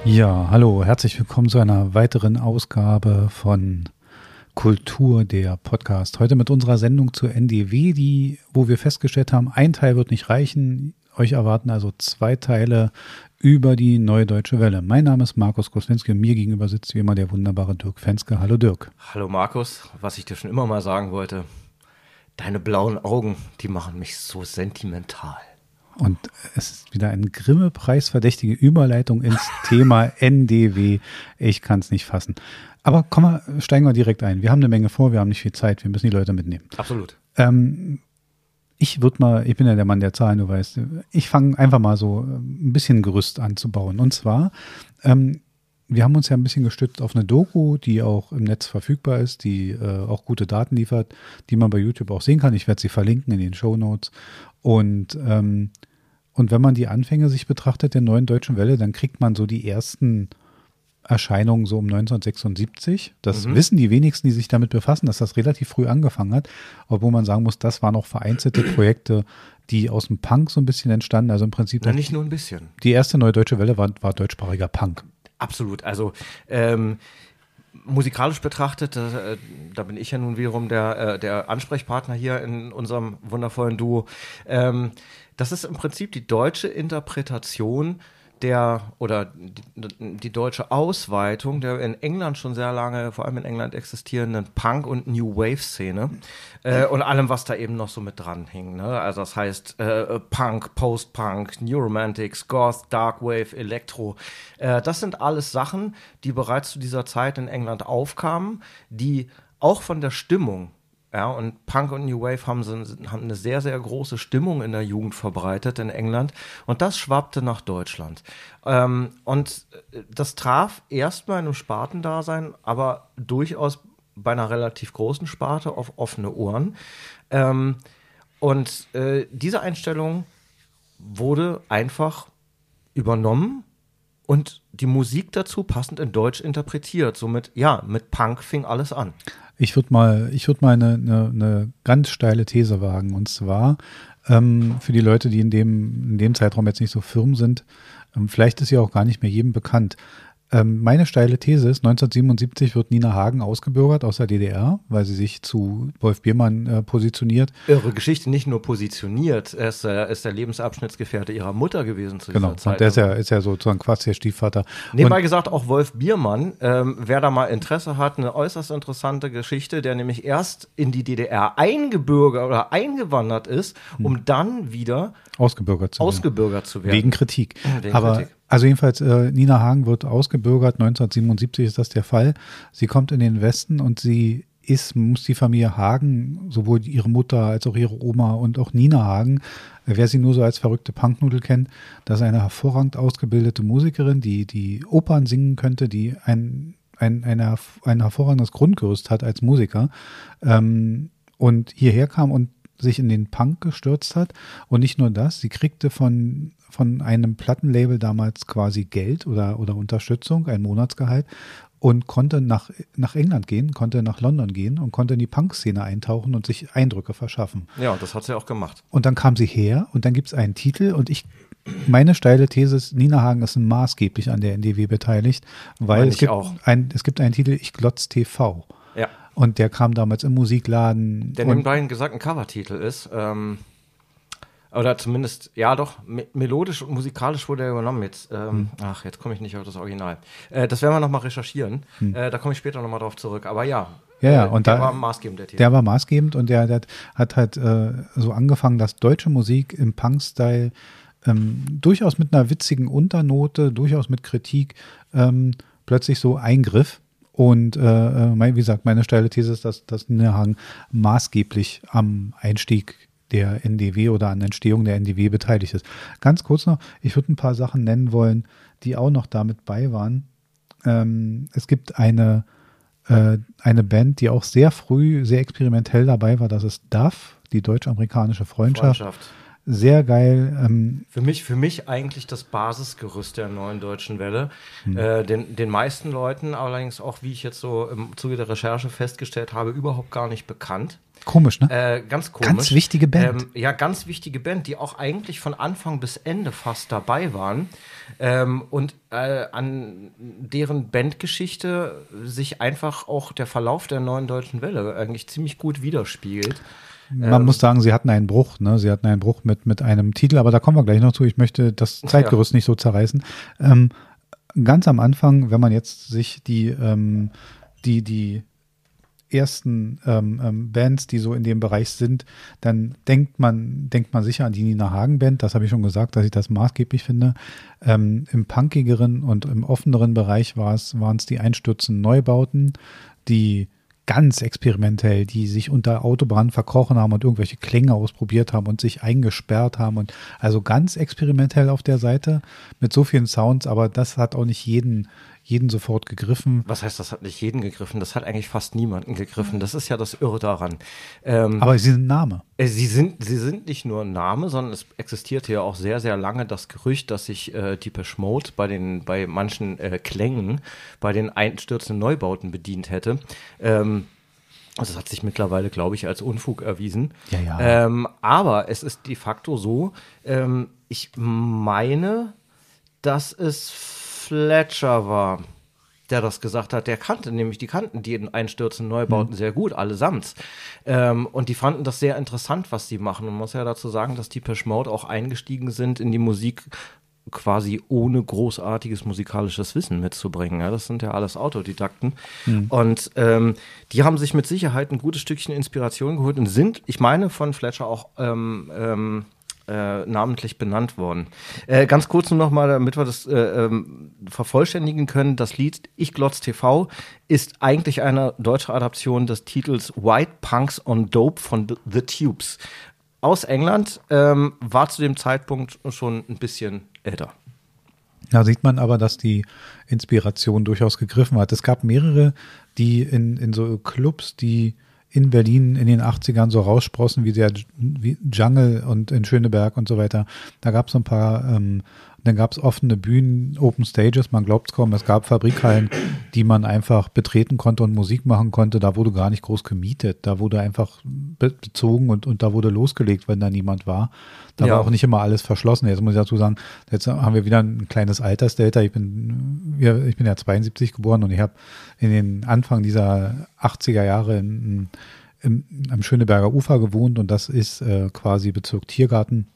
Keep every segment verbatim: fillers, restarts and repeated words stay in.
Ja, hallo, herzlich willkommen zu einer weiteren Ausgabe von Kultur, der Podcast. Heute mit unserer Sendung zur N D W, die, wo wir festgestellt haben, ein Teil wird nicht reichen. Euch erwarten also zwei Teile über die Neue Deutsche Welle. Mein Name ist Markus Koslinski und mir gegenüber sitzt wie immer der wunderbare Dirk Fenske. Hallo Dirk. Hallo Markus, was ich dir schon immer mal sagen wollte, deine blauen Augen, die machen mich so sentimental. Und es ist wieder eine Grimme-Preis-verdächtige Überleitung ins Thema N D W. Ich kann es nicht fassen. Aber kommen wir, steigen wir direkt ein. Wir haben eine Menge vor, wir haben nicht viel Zeit, wir müssen die Leute mitnehmen. Absolut. Ähm, ich würde mal, ich bin ja der Mann der Zahlen, du weißt, ich fange einfach mal so ein bisschen Gerüst anzubauen. Und zwar, ähm, wir haben uns ja ein bisschen gestützt auf eine Doku, die auch im Netz verfügbar ist, die äh, auch gute Daten liefert, die man bei YouTube auch sehen kann. Ich werde sie verlinken in den Shownotes. Und, ähm, und wenn man die Anfänge sich betrachtet der Neuen Deutschen Welle, dann kriegt man so die ersten Erscheinungen so um neunzehnhundertsechsundsiebzig. Das mhm. wissen die wenigsten, die sich damit befassen, dass das relativ früh angefangen hat. Obwohl man sagen muss, das waren auch vereinzelte Projekte, die aus dem Punk so ein bisschen entstanden. Also im Prinzip. Na, nicht nur ein bisschen. Die erste Neue Deutsche Welle war, war deutschsprachiger Punk. Absolut. Also ähm, musikalisch betrachtet, äh, da bin ich ja nun wiederum der, äh, der Ansprechpartner hier in unserem wundervollen Duo. Ähm, das ist im Prinzip die deutsche Interpretation der oder die, die deutsche Ausweitung der in England schon sehr lange, vor allem in England existierenden Punk- und New Wave-Szene äh, und allem, was da eben noch so mit dran hing. Ne? Also das heißt äh, Punk, Post-Punk, New Romantics, Goth, Dark Wave, Elektro. Äh, das sind alles Sachen, die bereits zu dieser Zeit in England aufkamen, die auch von der Stimmung, ja, und Punk und New Wave haben, haben eine sehr, sehr große Stimmung in der Jugend verbreitet in England. Und das schwappte nach Deutschland. Ähm, und das traf erstmal in einem Spartendasein, aber durchaus bei einer relativ großen Sparte auf offene Ohren. Ähm, und äh, diese Einstellung wurde einfach übernommen und die Musik dazu passend in Deutsch interpretiert. Somit, ja, mit Punk fing alles an. Ich würde mal, ich würde mal eine, eine, eine ganz steile These wagen. Und zwar ähm, für die Leute, die in dem, in dem Zeitraum jetzt nicht so firm sind, ähm, vielleicht ist ja auch gar nicht mehr jedem bekannt. Ähm, meine steile These ist, neunzehnhundertsiebenundsiebzig wird Nina Hagen ausgebürgert aus der D D R, weil sie sich zu Wolf Biermann äh, positioniert. Ihre Geschichte nicht nur positioniert, er ist, äh, ist der Lebensabschnittsgefährte ihrer Mutter gewesen zu genau. dieser Zeit. Und der ist ja, ist ja sozusagen quasi der Stiefvater. Nebenbei und, gesagt, auch Wolf Biermann, ähm, wer da mal Interesse hat, eine äußerst interessante Geschichte, der nämlich erst in die D D R eingebürgert oder eingewandert ist, um hm. dann wieder ausgebürgert zu, ausgebürgert zu werden. Wegen Kritik. Wegen Aber Kritik. Also jedenfalls, äh, Nina Hagen wird ausgebürgert, neunzehnhundertsiebenundsiebzig ist das der Fall. Sie kommt in den Westen und sie ist, muss die Familie Hagen, sowohl ihre Mutter als auch ihre Oma und auch Nina Hagen, äh, wer sie nur so als verrückte Punknudel kennt, das ist eine hervorragend ausgebildete Musikerin, die die Opern singen könnte, die ein, ein, eine, ein hervorragendes Grundgerüst hat als Musiker ähm, und hierher kam und sich in den Punk gestürzt hat. Und nicht nur das, sie kriegte von, von einem Plattenlabel damals quasi Geld oder, oder Unterstützung, ein Monatsgehalt, und konnte nach, nach England gehen, konnte nach London gehen und konnte in die Punk-Szene eintauchen und sich Eindrücke verschaffen. Ja, und das hat sie auch gemacht. Und dann kam sie her und dann gibt es einen Titel und ich, meine steile These ist, Nina Hagen ist maßgeblich an der N D W beteiligt, weil es gibt, ein, es gibt einen Titel, Ich glotz T V. Ja. Und der kam damals im Musikladen. Der nebenbei gesagt ein Covertitel ist. Ähm, oder zumindest, ja doch, me- melodisch und musikalisch wurde er übernommen jetzt. Ähm, hm. Ach, jetzt komme ich nicht auf das Original. Äh, das werden wir nochmal recherchieren. Hm. Äh, da komme ich später nochmal drauf zurück. Aber ja, ja, ja äh, und der da, war maßgebend, der Titel. Der war maßgebend und der, der hat halt äh, so angefangen, dass deutsche Musik im Punk-Style ähm, durchaus mit einer witzigen Unternote, durchaus mit Kritik ähm, plötzlich so eingriff. Und äh, mein, wie gesagt, meine steile These ist, dass, dass Nina Hagen maßgeblich am Einstieg der N D W oder an der Entstehung der N D W beteiligt ist. Ganz kurz noch, ich würde ein paar Sachen nennen wollen, die auch noch damit bei waren. Ähm, es gibt eine, äh, eine Band, die auch sehr früh, sehr experimentell dabei war, das ist D A F, die deutsch-amerikanische Freundschaft. Freundschaft. sehr geil. Ähm, für mich, für mich eigentlich das Basisgerüst der Neuen Deutschen Welle. Hm. Äh, den, den meisten Leuten allerdings auch, wie ich jetzt so im Zuge der Recherche festgestellt habe, überhaupt gar nicht bekannt. Komisch, ne? Äh, ganz komisch. Ganz wichtige Band. Ähm, ja, ganz wichtige Band, die auch eigentlich von Anfang bis Ende fast dabei waren. Ähm, und äh, an deren Bandgeschichte sich einfach auch der Verlauf der Neuen Deutschen Welle eigentlich ziemlich gut widerspiegelt. Man ähm, muss sagen, sie hatten einen Bruch, ne? Sie hatten einen Bruch mit, mit einem Titel, aber da kommen wir gleich noch zu. Ich möchte das Zeitgerüst ja. nicht so zerreißen. Ähm, ganz am Anfang, wenn man jetzt sich die, ähm, die, die ersten ähm, ähm, Bands, die so in dem Bereich sind, dann denkt man, denkt man sicher an die Nina Hagen Band. Das habe ich schon gesagt, dass ich das maßgeblich finde. Ähm, im punkigeren und im offeneren Bereich war es, waren es die einstürzenden Neubauten, die ganz experimentell, die sich unter Autobahnen verkrochen haben und irgendwelche Klänge ausprobiert haben und sich eingesperrt haben und also ganz experimentell auf der Seite mit so vielen Sounds, aber das hat auch nicht jeden jeden sofort gegriffen. Was heißt, das hat nicht jeden gegriffen? Das hat eigentlich fast niemanden gegriffen. Das ist ja das Irre daran. Ähm, aber sie sind ein Name. Äh, sie sind, sie sind nicht nur ein Name, sondern es existierte ja auch sehr, sehr lange das Gerücht, dass sich äh, Depeche Mode bei den, bei manchen äh, Klängen, bei den einstürzenden Neubauten bedient hätte. Ähm, Also das hat sich mittlerweile, glaube ich, als Unfug erwiesen. Ja, ja. Ähm, aber es ist de facto so, ähm, ich meine, dass es Fletcher war, der das gesagt hat. Der kannte nämlich, die kannten die einstürzenden Neubauten mhm. sehr gut, allesamt. Ähm, und die fanden das sehr interessant, was sie machen. Und man muss ja dazu sagen, dass Depeche Mode auch eingestiegen sind in die Musik quasi ohne großartiges musikalisches Wissen mitzubringen. Ja, das sind ja alles Autodidakten. Mhm. Und ähm, die haben sich mit Sicherheit ein gutes Stückchen Inspiration geholt und sind, ich meine, von Fletcher auch ähm, ähm, äh, namentlich benannt worden. Äh, ganz kurz nur noch mal, damit wir das äh, ähm, vervollständigen können. Das Lied Ich Glotz T V ist eigentlich eine deutsche Adaption des Titels White Punks on Dope von The Tubes. Aus England, ähm, war zu dem Zeitpunkt schon ein bisschen älter. Da sieht man aber, dass die Inspiration durchaus gegriffen hat. Es gab mehrere, die in, in so Clubs, die in Berlin in den achtzigern so raussprossen, wie der wie Jungle und in Schöneberg und so weiter. Da gab es so ein paar, ähm, dann gab es offene Bühnen, Open Stages, man glaubt es kaum, es gab Fabrikhallen, die man einfach betreten konnte und Musik machen konnte. Da wurde gar nicht groß gemietet, da wurde einfach be- bezogen und, und da wurde losgelegt, wenn da niemand war. Da ja. war auch nicht immer alles verschlossen. Jetzt muss ich dazu sagen, jetzt haben wir wieder ein kleines Altersdelta. Ich bin, ich bin ja zweiundsiebzig geboren und ich habe in den Anfang dieser achtziger Jahre in, in, am Schöneberger Ufer gewohnt und das ist äh, quasi Bezirk Tiergarten.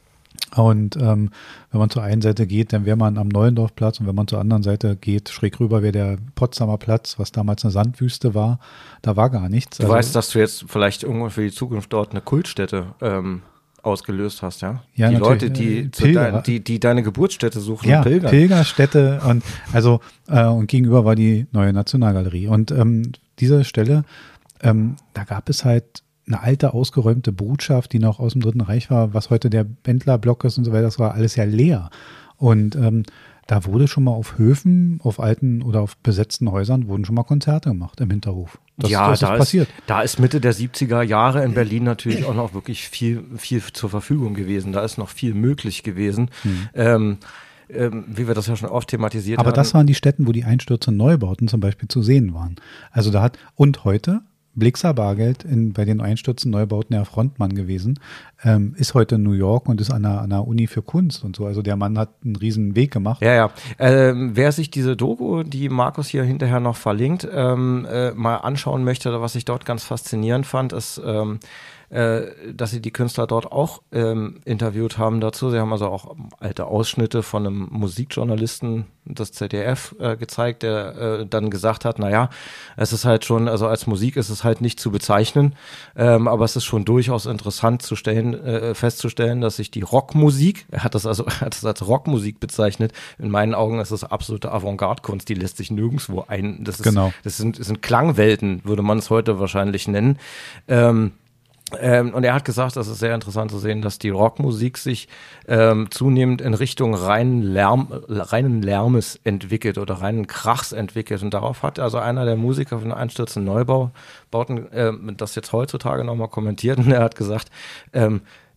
Und ähm, wenn man zur einen Seite geht, dann wäre man am Neuendorfplatz und wenn man zur anderen Seite geht, schräg rüber wäre der Potsdamer Platz, was damals eine Sandwüste war. Da war gar nichts. Du also, weißt, dass du jetzt vielleicht irgendwann für die Zukunft dort eine Kultstätte ähm, ausgelöst hast, ja? Ja, die natürlich. Leute, die, Äh, zu dein, die, die deine Geburtsstätte suchen ja, und pilgern. Pilgerstätte und also äh, und gegenüber war die neue Nationalgalerie. Und ähm, diese Stelle, ähm, da gab es halt eine alte, ausgeräumte Brutschaft, die noch aus dem Dritten Reich war, was heute der Bendlerblock ist und so weiter, das war alles ja leer. Und ähm, da wurde schon mal auf Höfen, auf alten oder auf besetzten Häusern, wurden schon mal Konzerte gemacht im Hinterhof. Das, ja, das da ist passiert. Ist, da ist Mitte der siebziger Jahre in Berlin natürlich auch noch wirklich viel, viel zur Verfügung gewesen. Da ist noch viel möglich gewesen. Hm. Ähm, ähm, wie wir das ja schon oft thematisiert Aber haben. Aber das waren die Städten, wo die Einstürze und Neubauten zum Beispiel zu sehen waren. Also da hat, und heute Blixer Bargeld in, bei den Einstürzen Neubauten der Frontmann gewesen, ähm, ist heute in New York und ist an einer, an einer Uni für Kunst und so. Also der Mann hat einen riesen Weg gemacht. Ja, ja. Ähm, wer sich diese Doku, die Markus hier hinterher noch verlinkt, ähm, äh, mal anschauen möchte, was ich dort ganz faszinierend fand, ist, ähm, äh, dass sie die Künstler dort auch ähm, interviewt haben dazu. Sie haben also auch alte Ausschnitte von einem Musikjournalisten des Z D F äh, gezeigt, der äh, dann gesagt hat, naja, es ist halt schon, also als Musik ist es halt nicht zu bezeichnen, ähm, aber es ist schon durchaus interessant zu stellen, äh, festzustellen, dass sich die Rockmusik, er hat das also er hat das als Rockmusik bezeichnet, in meinen Augen ist das absolute Avantgarde-Kunst, die lässt sich nirgendwo ein, das ist, genau. das sind, das sind Klangwelten, würde man es heute wahrscheinlich nennen. Ähm, Ähm, und er hat gesagt, das ist sehr interessant zu sehen, dass die Rockmusik sich ähm, zunehmend in Richtung reinen Lärm, reinen Lärmes entwickelt oder reinen Krachs entwickelt. Und darauf hat also einer der Musiker von Einstürzenden Neubauten ähm, das jetzt heutzutage nochmal kommentiert und er hat gesagt, ähm,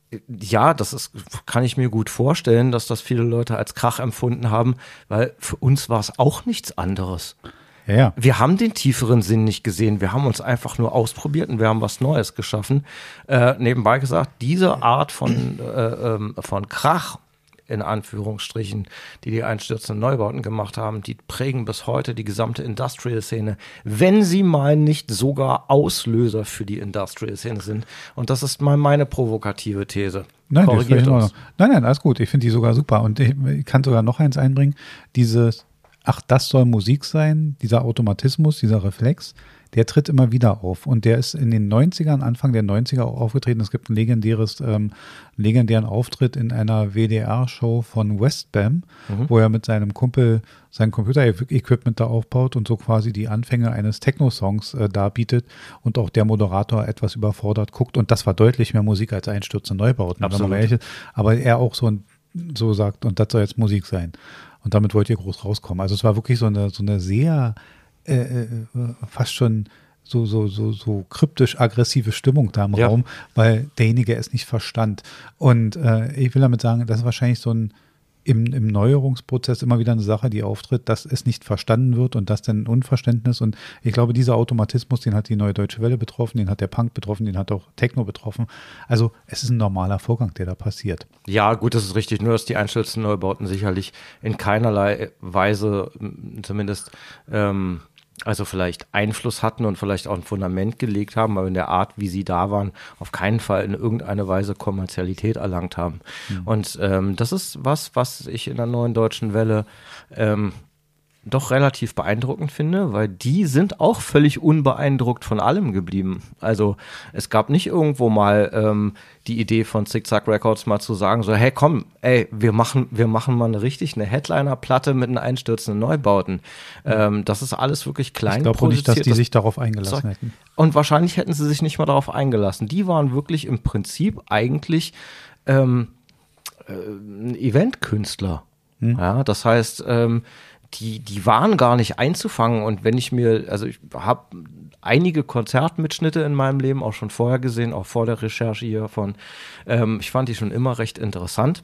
Ja, das ist, kann ich mir gut vorstellen, dass das viele Leute als Krach empfunden haben, weil für uns war es auch nichts anderes. Ja, ja. Wir haben den tieferen Sinn nicht gesehen. Wir haben uns einfach nur ausprobiert und wir haben was Neues geschaffen. Äh, nebenbei gesagt, diese Art von, äh, ähm, von Krach, in Anführungsstrichen, die die einstürzenden Neubauten gemacht haben, die prägen bis heute die gesamte Industrial-Szene, wenn sie mal nicht sogar Auslöser für die Industrial-Szene sind. Und das ist mal meine provokative These. Nein, das Korrigiert ist in uns. Ordnung. Nein, nein, alles gut. Ich finde die sogar super. Und ich, ich kann sogar noch eins einbringen. Dieses, ach, das soll Musik sein, dieser Automatismus, dieser Reflex, der tritt immer wieder auf. Und der ist in den neunzigern, Anfang der neunziger auch aufgetreten. Es gibt ein legendäres, ähm, legendären Auftritt in einer W D R-Show von Westbam, mhm. wo er mit seinem Kumpel sein Computer-Equipment da aufbaut und so quasi die Anfänge eines Techno-Songs äh, darbietet und auch der Moderator etwas überfordert guckt. Und das war deutlich mehr Musik als einstürzende Neubauten. Absolut. Aber, aber er auch so, so sagt, und das soll jetzt Musik sein. Und damit wollt ihr groß rauskommen. Also es war wirklich so eine, so eine sehr Äh, äh, fast schon so, so, so, so kryptisch aggressive Stimmung da im ja. Raum, weil derjenige es nicht verstand. Und äh, ich will damit sagen, das ist wahrscheinlich so ein im, im Neuerungsprozess immer wieder eine Sache, die auftritt, dass es nicht verstanden wird und das dann ein Unverständnis. Und ich glaube, dieser Automatismus, den hat die Neue Deutsche Welle betroffen, den hat der Punk betroffen, den hat auch Techno betroffen. Also es ist ein normaler Vorgang, der da passiert. Ja, gut, das ist richtig. Nur, dass die einstürzenden Neubauten sicherlich in keinerlei Weise zumindest ähm, also vielleicht Einfluss hatten und vielleicht auch ein Fundament gelegt haben, aber in der Art, wie sie da waren, auf keinen Fall in irgendeiner Weise Kommerzialität erlangt haben. Mhm. Und ähm, das ist was, was ich in der Neuen Deutschen Welle ähm, doch relativ beeindruckend finde, weil die sind auch völlig unbeeindruckt von allem geblieben. Also es gab nicht irgendwo mal ähm, die Idee von Zick-Zack Records mal zu sagen, so hey komm, ey, wir machen wir machen mal eine richtig eine Headliner-Platte mit einem einstürzenden Neubauten. Mhm. Ähm, das ist alles wirklich klein Ich glaube nicht, dass die sich darauf eingelassen Zeug. hätten. Und wahrscheinlich hätten sie sich nicht mal darauf eingelassen. Die waren wirklich im Prinzip eigentlich ähm, äh, ein Eventkünstler. Mhm. Ja, das heißt, ähm, Die, die waren gar nicht einzufangen und wenn ich mir, also ich habe einige Konzertmitschnitte in meinem Leben auch schon vorher gesehen, auch vor der Recherche hiervon. Ähm, ich fand die schon immer recht interessant.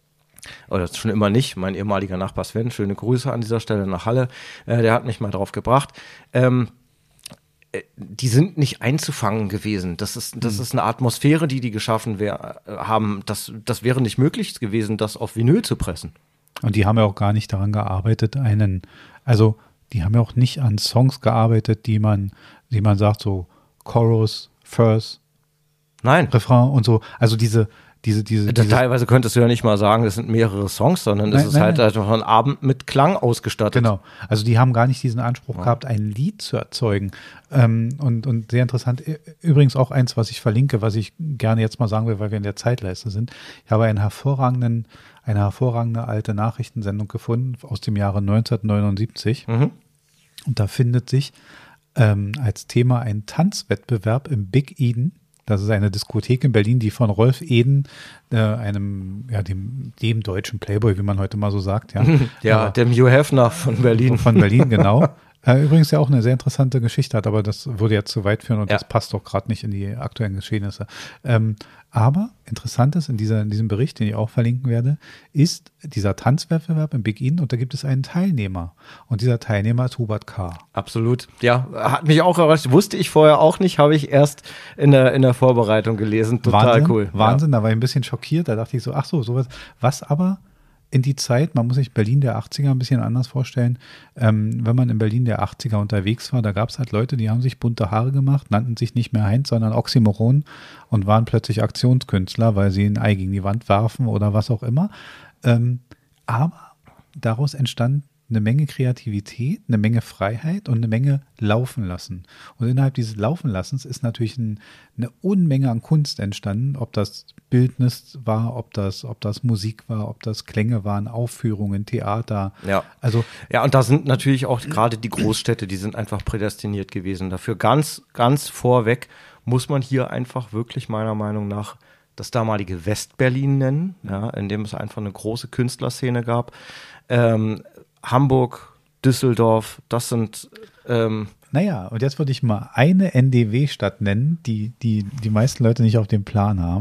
Oder schon immer nicht. Mein ehemaliger Nachbar Sven, schöne Grüße an dieser Stelle nach Halle, äh, der hat mich mal drauf gebracht. Ähm, die sind nicht einzufangen gewesen. Das ist, das ist eine Atmosphäre, die die geschaffen wär, haben. Das, das wäre nicht möglich gewesen, das auf Vinyl zu pressen. Und die haben ja auch gar nicht daran gearbeitet, einen, also die haben ja auch nicht an Songs gearbeitet, die man, die man sagt, so Chorus, Verse, Nein. Refrain und so. Also diese, diese, diese. diese Teilweise könntest du ja nicht mal sagen, das sind mehrere Songs, sondern das nein, ist nein, halt einfach ein Abend mit Klang ausgestattet. Genau. Also die haben gar nicht diesen Anspruch ja. gehabt, ein Lied zu erzeugen. Ähm, und, und sehr interessant. Übrigens auch eins, was ich verlinke, was ich gerne jetzt mal sagen will, weil wir in der Zeitleiste sind. Ich habe einen hervorragenden eine hervorragende alte Nachrichtensendung gefunden aus dem Jahre neunzehnhundertneunundsiebzig. Mhm. Und da findet sich ähm, als Thema ein Tanzwettbewerb im Big Eden. Das ist eine Diskothek in Berlin, die von Rolf Eden, äh, einem, ja, dem, dem deutschen Playboy, wie man heute mal so sagt. Ja, ja aber, dem Hugh Hefner von Berlin. Von Berlin, genau. Äh, übrigens ja auch eine sehr interessante Geschichte hat, aber das würde jetzt zu weit führen und ja. das passt doch gerade nicht in die aktuellen Geschehnisse. Ähm, aber interessant ist in, dieser, in diesem Bericht, den ich auch verlinken werde, ist dieser Tanzwettbewerb im Big Eden und da gibt es einen Teilnehmer. Und dieser Teilnehmer ist Hubert K. Absolut. Ja, hat mich auch überrascht. Wusste ich vorher auch nicht, habe ich erst in der, in der Vorbereitung gelesen. Total Wahnsinn, cool. Wahnsinn, ja. Da war ich ein bisschen schockiert. Da dachte ich so, ach so, sowas. Was aber in die Zeit, man muss sich Berlin der achtziger ein bisschen anders vorstellen, ähm, wenn man in Berlin der achtziger unterwegs war, da gab es halt Leute, die haben sich bunte Haare gemacht, nannten sich nicht mehr Heinz, sondern Oxymoron und waren plötzlich Aktionskünstler, weil sie ein Ei gegen die Wand warfen oder was auch immer. Ähm, aber daraus entstand eine Menge Kreativität, eine Menge Freiheit und eine Menge Laufen lassen. Und innerhalb dieses Laufenlassens ist natürlich ein, eine Unmenge an Kunst entstanden, ob das Bildnis war, ob das, ob das Musik war, ob das Klänge waren, Aufführungen, Theater. Ja. Also, ja, und da sind natürlich auch gerade die Großstädte, die sind einfach prädestiniert gewesen. Dafür ganz, ganz vorweg muss man hier einfach wirklich meiner Meinung nach das damalige Westberlin nennen, ja, in dem es einfach eine große Künstlerszene gab. Ähm, Hamburg, Düsseldorf, das sind ähm Naja, und jetzt würde ich mal eine N D W-Stadt nennen, die, die die meisten Leute nicht auf dem Plan haben.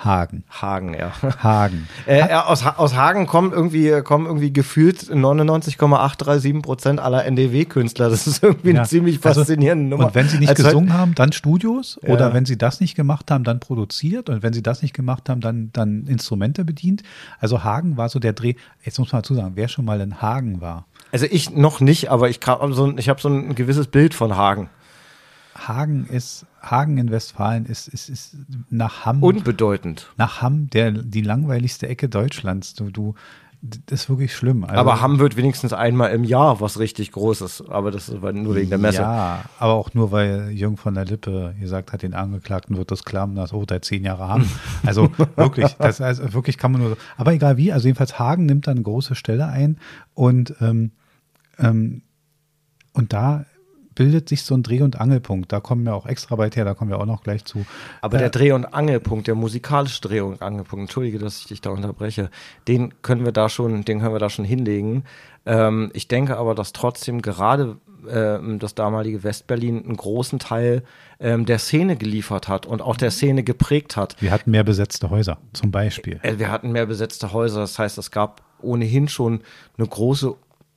Hagen. Hagen, ja. Hagen. Äh, äh, aus, aus Hagen kommen irgendwie, kommen irgendwie gefühlt neunundneunzig Komma achthundertsiebenundreißig Prozent aller N D W-Künstler. Das ist irgendwie ja. eine ziemlich faszinierende also, Nummer. Und wenn sie nicht Als gesungen haben, dann Studios. Ja. Oder wenn sie das nicht gemacht haben, dann produziert. Und wenn sie das nicht gemacht haben, dann, dann Instrumente bedient. Also Hagen war so der Dreh. Jetzt muss man dazu sagen, wer schon mal in Hagen war. Also ich noch nicht, aber ich, so, ich habe so ein gewisses Bild von Hagen. Hagen ist, Hagen in Westfalen ist, ist, ist nach Hamm. Unbedeutend. Nach Hamm, der, die langweiligste Ecke Deutschlands. Du, du, das ist wirklich schlimm. Also, aber Hamm wird wenigstens einmal im Jahr was richtig Großes. Aber das ist nur wegen der Messe. Ja, aber auch nur, weil Jürgen von der Lippe gesagt hat, den Angeklagten wird das klar, dass, oh, der zehn Jahre Hamm. Also wirklich, das also wirklich kann man nur so. Aber egal wie, also jedenfalls Hagen nimmt dann eine große Stelle ein und, ähm, ähm, und da bildet sich so ein Dreh- und Angelpunkt. Da kommen wir auch extra weit her, da kommen wir auch noch gleich zu. Aber äh, der Dreh- und Angelpunkt, der musikalische Dreh- und Angelpunkt, entschuldige, dass ich dich da unterbreche, den können wir da schon, den können wir da schon hinlegen. Ähm, ich denke aber, dass trotzdem gerade äh, das damalige Westberlin einen großen Teil ähm, der Szene geliefert hat und auch der Szene geprägt hat. Wir hatten mehr besetzte Häuser, zum Beispiel. Äh, wir hatten mehr besetzte Häuser, das heißt, es gab ohnehin schon eine große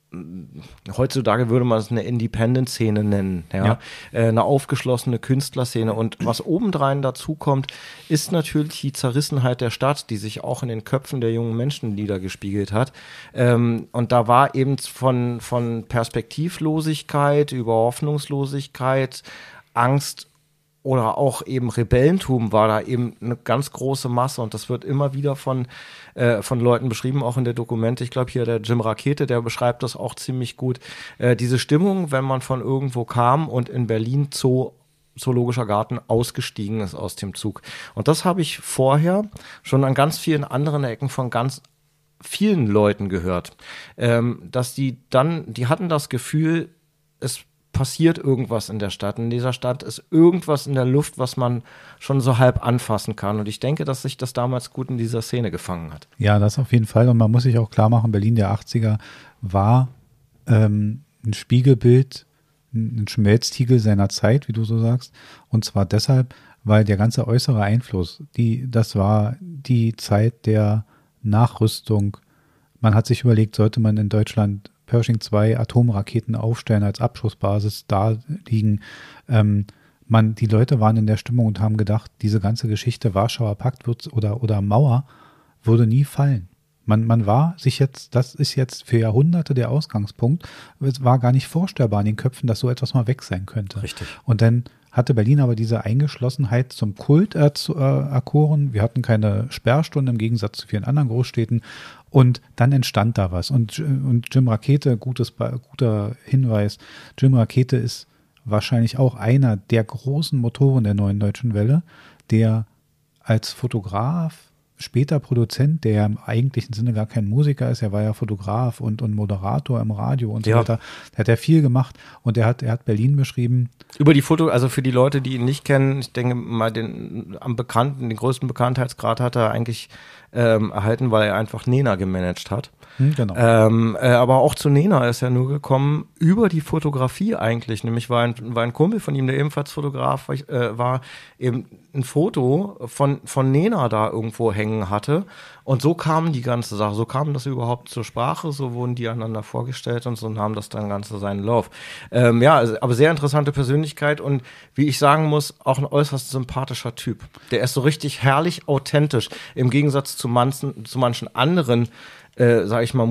heutzutage würde man es eine Independent-Szene nennen, ja, ja. Äh, eine aufgeschlossene Künstlerszene und was obendrein dazu kommt, ist natürlich die Zerrissenheit der Stadt, die sich auch in den Köpfen der jungen Menschen niedergespiegelt hat ähm, und da war eben von, von Perspektivlosigkeit über Hoffnungslosigkeit, Angst oder auch eben Rebellentum war da eben eine ganz große Masse und das wird immer wieder von, äh, von Leuten beschrieben, auch in der Dokumente. Ich glaube hier der Jim Rakete, der beschreibt das auch ziemlich gut. Äh, diese Stimmung, wenn man von irgendwo kam und in Berlin Zoo, Zoologischer Garten ausgestiegen ist aus dem Zug. Und das habe ich vorher schon an ganz vielen anderen Ecken von ganz vielen Leuten gehört, ähm, dass die dann, die hatten das Gefühl, es passiert irgendwas in der Stadt. In dieser Stadt ist irgendwas in der Luft, was man schon so halb anfassen kann. Und ich denke, dass sich das damals gut in dieser Szene gefangen hat. Ja, das auf jeden Fall. Und man muss sich auch klar machen, Berlin der achtziger war ähm, ein Spiegelbild, ein Schmelztiegel seiner Zeit, wie du so sagst. Und zwar deshalb, weil der ganze äußere Einfluss, die, das war die Zeit der Nachrüstung. Man hat sich überlegt, sollte man in Deutschland Pershing zwei Atomraketen aufstellen als Abschussbasis da liegen. Ähm, man, die Leute waren in der Stimmung und haben gedacht, diese ganze Geschichte Warschauer Pakt wird, oder, oder Mauer würde nie fallen. Man, man war sich jetzt, das ist jetzt für Jahrhunderte der Ausgangspunkt, es war gar nicht vorstellbar in den Köpfen, dass so etwas mal weg sein könnte. Richtig. Und dann hatte Berlin aber diese Eingeschlossenheit zum Kult äh, zu, äh, erkoren. Wir hatten keine Sperrstunde im Gegensatz zu vielen anderen Großstädten. Und dann entstand da was. Und, und Jim Rakete, gutes, guter Hinweis, Jim Rakete ist wahrscheinlich auch einer der großen Motoren der neuen deutschen Welle, der als Fotograf, später Produzent, der im eigentlichen Sinne gar kein Musiker ist, er war ja Fotograf und, und Moderator im Radio und so ja. weiter. Der hat ja viel gemacht und er hat, er hat Berlin beschrieben. Über die Foto, also für die Leute, die ihn nicht kennen, ich denke mal, den am bekannten, den größten Bekanntheitsgrad hat er eigentlich ähm, erhalten, weil er einfach Nena gemanagt hat. Hm, genau. Ähm, äh, aber auch zu Nena ist er nur gekommen über die Fotografie eigentlich, nämlich war ein, war ein Kumpel von ihm, der ebenfalls Fotograf äh, war, eben ein Foto von, von Nena da irgendwo hängen hatte und so kam die ganze Sache, so kam das überhaupt zur Sprache, so wurden die einander vorgestellt und so nahm das dann Ganze seinen Lauf. Ähm, ja, also, aber sehr interessante Persönlichkeit und wie ich sagen muss, auch ein äußerst sympathischer Typ. Der ist so richtig herrlich authentisch, im Gegensatz zu manchen, zu manchen anderen Äh, sage ich mal,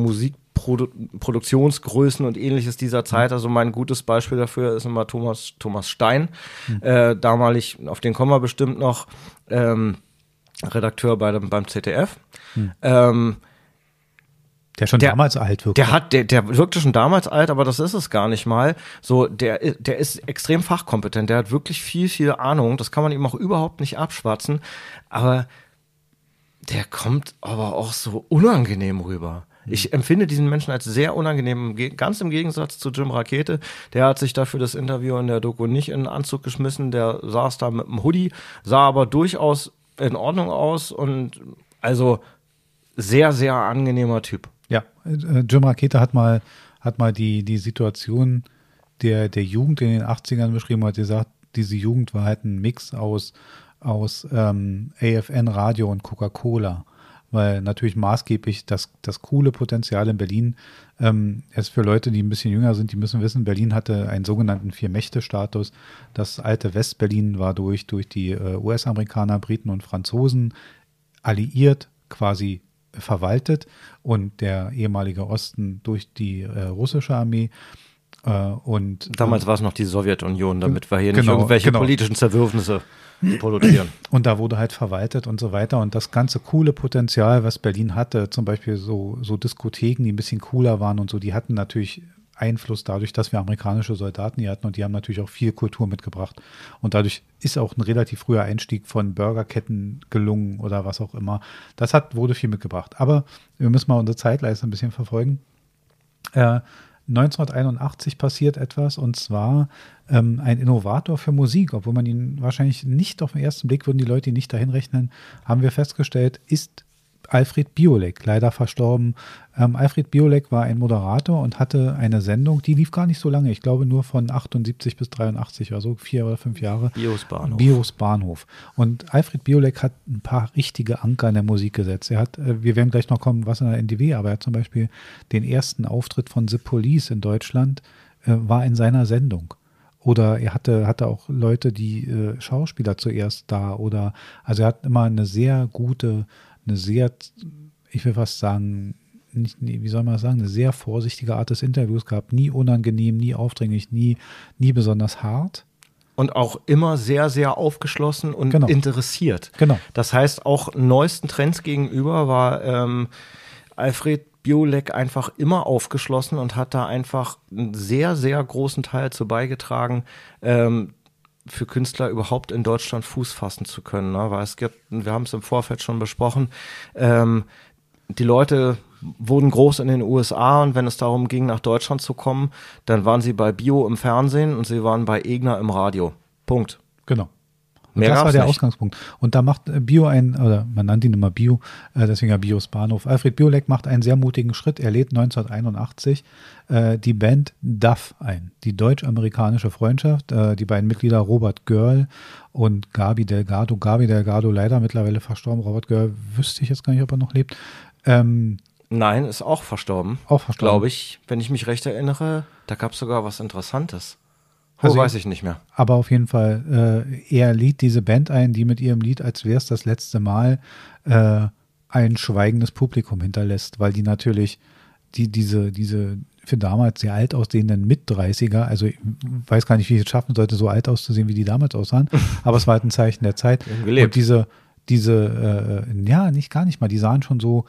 Musikproduktionsgrößen und ähnliches dieser Zeit. Also mein gutes Beispiel dafür ist immer Thomas Thomas Stein, mhm. äh, damalig, auf den kommen wir bestimmt noch, ähm, Redakteur bei dem, beim Z D F. Mhm. Ähm, der schon der, damals alt wirkte. Der hat, der, der wirkte schon damals alt, aber das ist es gar nicht mal. So, der, der ist extrem fachkompetent. Der hat wirklich viel, viel Ahnung. Das kann man ihm auch überhaupt nicht abschwatzen. Aber der kommt aber auch so unangenehm rüber. Ich empfinde diesen Menschen als sehr unangenehm, ganz im Gegensatz zu Jim Rakete. Der hat sich dafür das Interview in der Doku nicht in den Anzug geschmissen, der saß da mit einem Hoodie, sah aber durchaus in Ordnung aus und also sehr, sehr angenehmer Typ. Ja, Jim Rakete hat mal, hat mal die, die Situation der, der Jugend in den achtzigern beschrieben, hat gesagt, diese Jugend war halt ein Mix aus aus ähm, A F N Radio und Coca-Cola, weil natürlich maßgeblich das, das coole Potenzial in Berlin ähm, ist für Leute, die ein bisschen jünger sind, die müssen wissen, Berlin hatte einen sogenannten Vier-Mächte-Status. Das alte West-Berlin war durch, durch die äh, U S-Amerikaner, Briten und Franzosen alliiert, quasi verwaltet und der ehemalige Osten durch die äh, russische Armee. Äh, und Damals war es noch die Sowjetunion, damit wir hier genau, nicht irgendwelche genau. politischen Zerwürfnisse produzieren. Und da wurde halt verwaltet und so weiter. Und das ganze coole Potenzial, was Berlin hatte, zum Beispiel so, so Diskotheken, die ein bisschen cooler waren und so, die hatten natürlich Einfluss dadurch, dass wir amerikanische Soldaten hier hatten und die haben natürlich auch viel Kultur mitgebracht. Und dadurch ist auch ein relativ früher Einstieg von Burgerketten gelungen oder was auch immer. Das hat, wurde viel mitgebracht. Aber wir müssen mal unsere Zeitleiste ein bisschen verfolgen. Äh, neunzehnhunderteinundachtzig passiert etwas und zwar ähm, ein Innovator für Musik, obwohl man ihn wahrscheinlich nicht auf den ersten Blick, würden die Leute ihn nicht dahin rechnen, haben wir festgestellt, ist Alfred Biolek, leider verstorben. Ähm, Alfred Biolek war ein Moderator und hatte eine Sendung, die lief gar nicht so lange, ich glaube nur von achtundsiebzig bis dreiundachtzig, also vier oder fünf Jahre. Bios Bahnhof. Bios Bahnhof. Und Alfred Biolek hat ein paar richtige Anker in der Musik gesetzt. Er hat, äh, wir werden gleich noch kommen, was in der N D W, aber er hat zum Beispiel den ersten Auftritt von The Police in Deutschland, äh, war in seiner Sendung. Oder er hatte, hatte auch Leute, die äh, Schauspieler zuerst da oder, also er hat immer eine sehr gute, eine sehr, ich will fast sagen, nicht, wie soll man das sagen, eine sehr vorsichtige Art des Interviews gehabt. Nie unangenehm, nie aufdringlich, nie, nie besonders hart. Und auch immer sehr, sehr aufgeschlossen und Genau. interessiert. Genau. Das heißt, auch neuesten Trends gegenüber war ähm, Alfred Biolek einfach immer aufgeschlossen und hat da einfach einen sehr, sehr großen Teil zu beigetragen, ähm, für Künstler überhaupt in Deutschland Fuß fassen zu können. Ne? Weil es gibt, wir haben es im Vorfeld schon besprochen, ähm, die Leute wurden groß in den U S A und wenn es darum ging, nach Deutschland zu kommen, dann waren sie bei Bio im Fernsehen und sie waren bei Egner im Radio. Punkt. Genau. Mehr das war gab's der nicht. Ausgangspunkt. Und da macht äh, Bio ein, oder man nannte ihn immer Bio, äh, deswegen ja Bios Bahnhof. Alfred Biolek macht einen sehr mutigen Schritt. Er lädt neunzehnhunderteinundachtzig äh, die Band D A F ein, die deutsch-amerikanische Freundschaft. Äh, die beiden Mitglieder Robert Görl und Gabi Delgado. Gabi Delgado leider mittlerweile verstorben. Robert Görl wüsste ich jetzt gar nicht, ob er noch lebt. Ähm, Nein, ist auch verstorben. Auch verstorben. Glaube ich, wenn ich mich recht erinnere. Da gab es sogar was Interessantes. Oh, Also- weiß ich nicht mehr. Aber auf jeden Fall, äh, er lädt diese Band ein, die mit ihrem Lied, als wäre es das letzte Mal, äh, ein schweigendes Publikum hinterlässt, weil die natürlich die, diese, diese für damals sehr alt aussehenden Mit-dreißiger, also ich weiß gar nicht, wie ich es schaffen sollte, so alt auszusehen, wie die damals aussahen, aber es war halt ein Zeichen der Zeit. haben gelebt. Und diese, diese, äh, ja, nicht gar nicht mal, die sahen schon so,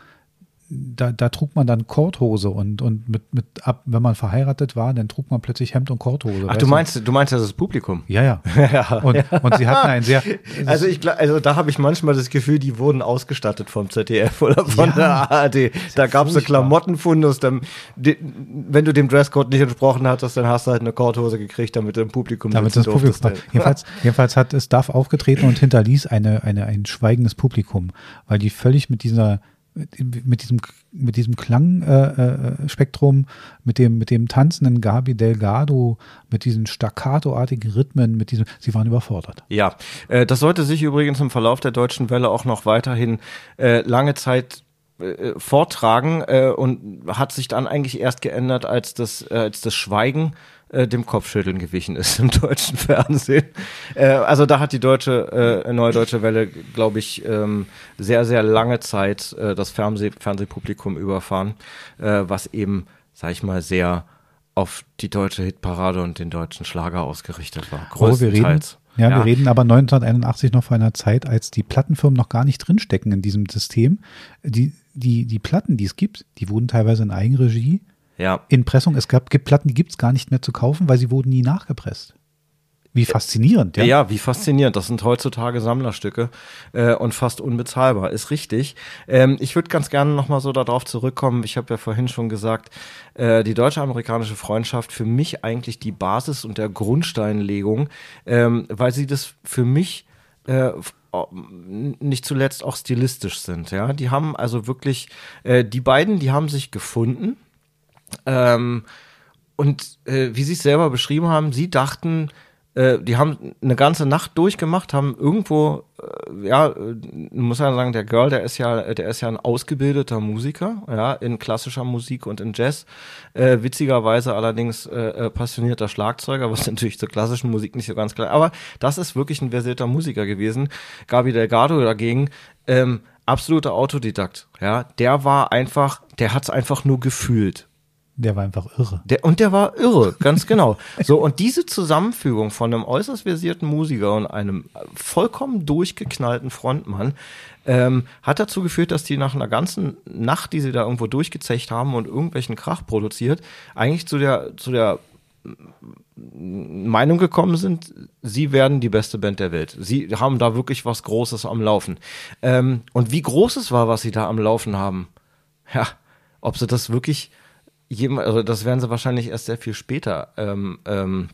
da, da trug man dann Korthose und, und mit, mit ab, wenn man verheiratet war, dann trug man plötzlich Hemd und Korthose. Ach, weißt du meinst, du meinst ja das Publikum. Ja, ja. Ja. Und, und sie hatten ein sehr, Also ich glaub, also da habe ich manchmal das Gefühl, die wurden ausgestattet vom Z D F oder von Ja, der A R D. Da gab es so furchtbar. Klamottenfundus, dann, die, wenn du dem Dresscode nicht entsprochen hattest, dann hast du halt eine Korthose gekriegt, damit du im Publikum damit sitzen das Publikum durftest. jedenfalls, jedenfalls hat es D A F aufgetreten und hinterließ eine, eine, ein schweigendes Publikum, weil die völlig mit dieser mit diesem mit diesem Klangspektrum, äh, Spektrum, mit dem mit dem tanzenden Gabi Delgado, mit diesen staccatoartigen Rhythmen, mit diesem, sie waren überfordert. Ja, äh, das sollte sich übrigens im Verlauf der Deutschen Welle auch noch weiterhin äh, lange Zeit äh, vortragen äh, und hat sich dann eigentlich erst geändert, als das, äh, als das Schweigen äh, dem Kopfschütteln gewichen ist im deutschen Fernsehen. Äh, also da hat die deutsche, äh, Neue Deutsche Welle, glaube ich, ähm, sehr, sehr lange Zeit äh, das Fernseh Fernsehpublikum überfahren, äh, was eben, sag ich mal, sehr auf die deutsche Hitparade und den deutschen Schlager ausgerichtet war. Oh, wir reden, Größtenteils. ja, Ja. wir reden aber neunzehnhunderteinundachtzig noch von einer Zeit, als die Plattenfirmen noch gar nicht drinstecken in diesem System. Die, die, die Platten, die es gibt, die wurden teilweise in Eigenregie Ja. in Pressung. Es gab, gibt Platten, die gibt es gar nicht mehr zu kaufen, weil sie wurden nie nachgepresst. Wie faszinierend, ja. Ja, wie faszinierend. Das sind heutzutage Sammlerstücke äh, und fast unbezahlbar. Ist richtig. Ähm, ich würde ganz gerne nochmal so darauf zurückkommen. Ich habe ja vorhin schon gesagt, äh, die deutsche-amerikanische Freundschaft für mich eigentlich die Basis und der Grundsteinlegung, ähm, weil sie das für mich äh, nicht zuletzt auch stilistisch sind. Ja, die haben also wirklich, äh, die beiden, die haben sich gefunden. Ähm, und äh, wie sie es selber beschrieben haben, sie dachten, äh, die haben eine ganze Nacht durchgemacht, haben irgendwo, äh, ja, äh, muss man sagen, der Girl, der ist ja, der ist ja ein ausgebildeter Musiker, ja, in klassischer Musik und in Jazz. Äh, witzigerweise allerdings äh, passionierter Schlagzeuger, was natürlich zur klassischen Musik nicht so ganz klar. Aber das ist wirklich ein versierter Musiker gewesen. Gabi Delgado dagegen, ähm, absoluter Autodidakt, ja, der war einfach, der hat's einfach nur gefühlt. Der war einfach irre. Der, und der war irre, ganz genau. So, und diese Zusammenfügung von einem äußerst versierten Musiker und einem vollkommen durchgeknallten Frontmann ähm, hat dazu geführt, dass die nach einer ganzen Nacht, die sie da irgendwo durchgezecht haben und irgendwelchen Krach produziert, eigentlich zu der, zu der Meinung gekommen sind, sie werden die beste Band der Welt. Sie haben da wirklich was Großes am Laufen. Ähm, und wie groß es war, was sie da am Laufen haben, ja, ob sie das wirklich jedem, also das werden sie wahrscheinlich erst sehr viel später ähm, ähm,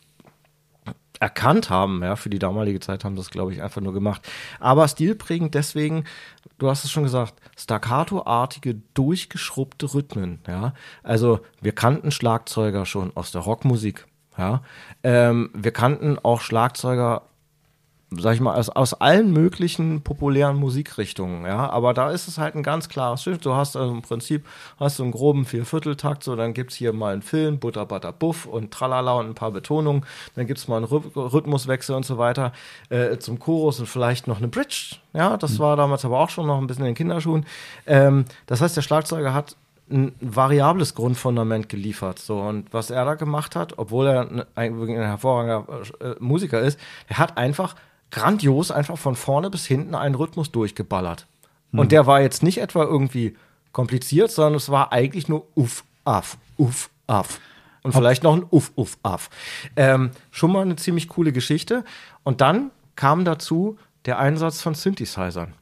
erkannt haben, ja, für die damalige Zeit haben das, glaube ich, einfach nur gemacht. Aber stilprägend deswegen, du hast es schon gesagt, staccato-artige, durchgeschrubbte Rhythmen, ja. Also wir kannten Schlagzeuger schon aus der Rockmusik, ja. Ähm, wir kannten auch Schlagzeuger, sag ich mal, aus, aus allen möglichen populären Musikrichtungen, ja, aber da ist es halt ein ganz klares Schild. Du hast also im Prinzip, hast du einen groben Viervierteltakt, so, dann gibt's hier mal einen Film, Butter, Butter, Buff und Tralala und ein paar Betonungen, dann gibt's mal einen Rhythmuswechsel und so weiter, äh, zum Chorus und vielleicht noch eine Bridge, ja, das war damals aber auch schon noch ein bisschen in den Kinderschuhen. Ähm, das heißt, der Schlagzeuger hat ein variables Grundfundament geliefert, so, und was er da gemacht hat, obwohl er ein, ein hervorragender äh, Musiker ist, er hat einfach grandios einfach von vorne bis hinten einen Rhythmus durchgeballert. Hm. Und der war jetzt nicht etwa irgendwie kompliziert, sondern es war eigentlich nur uff, aff, uff, aff. Und Ob- vielleicht noch ein uff, uff, aff. Ähm, schon mal eine ziemlich coole Geschichte. Und dann kam dazu der Einsatz von Synthesizern.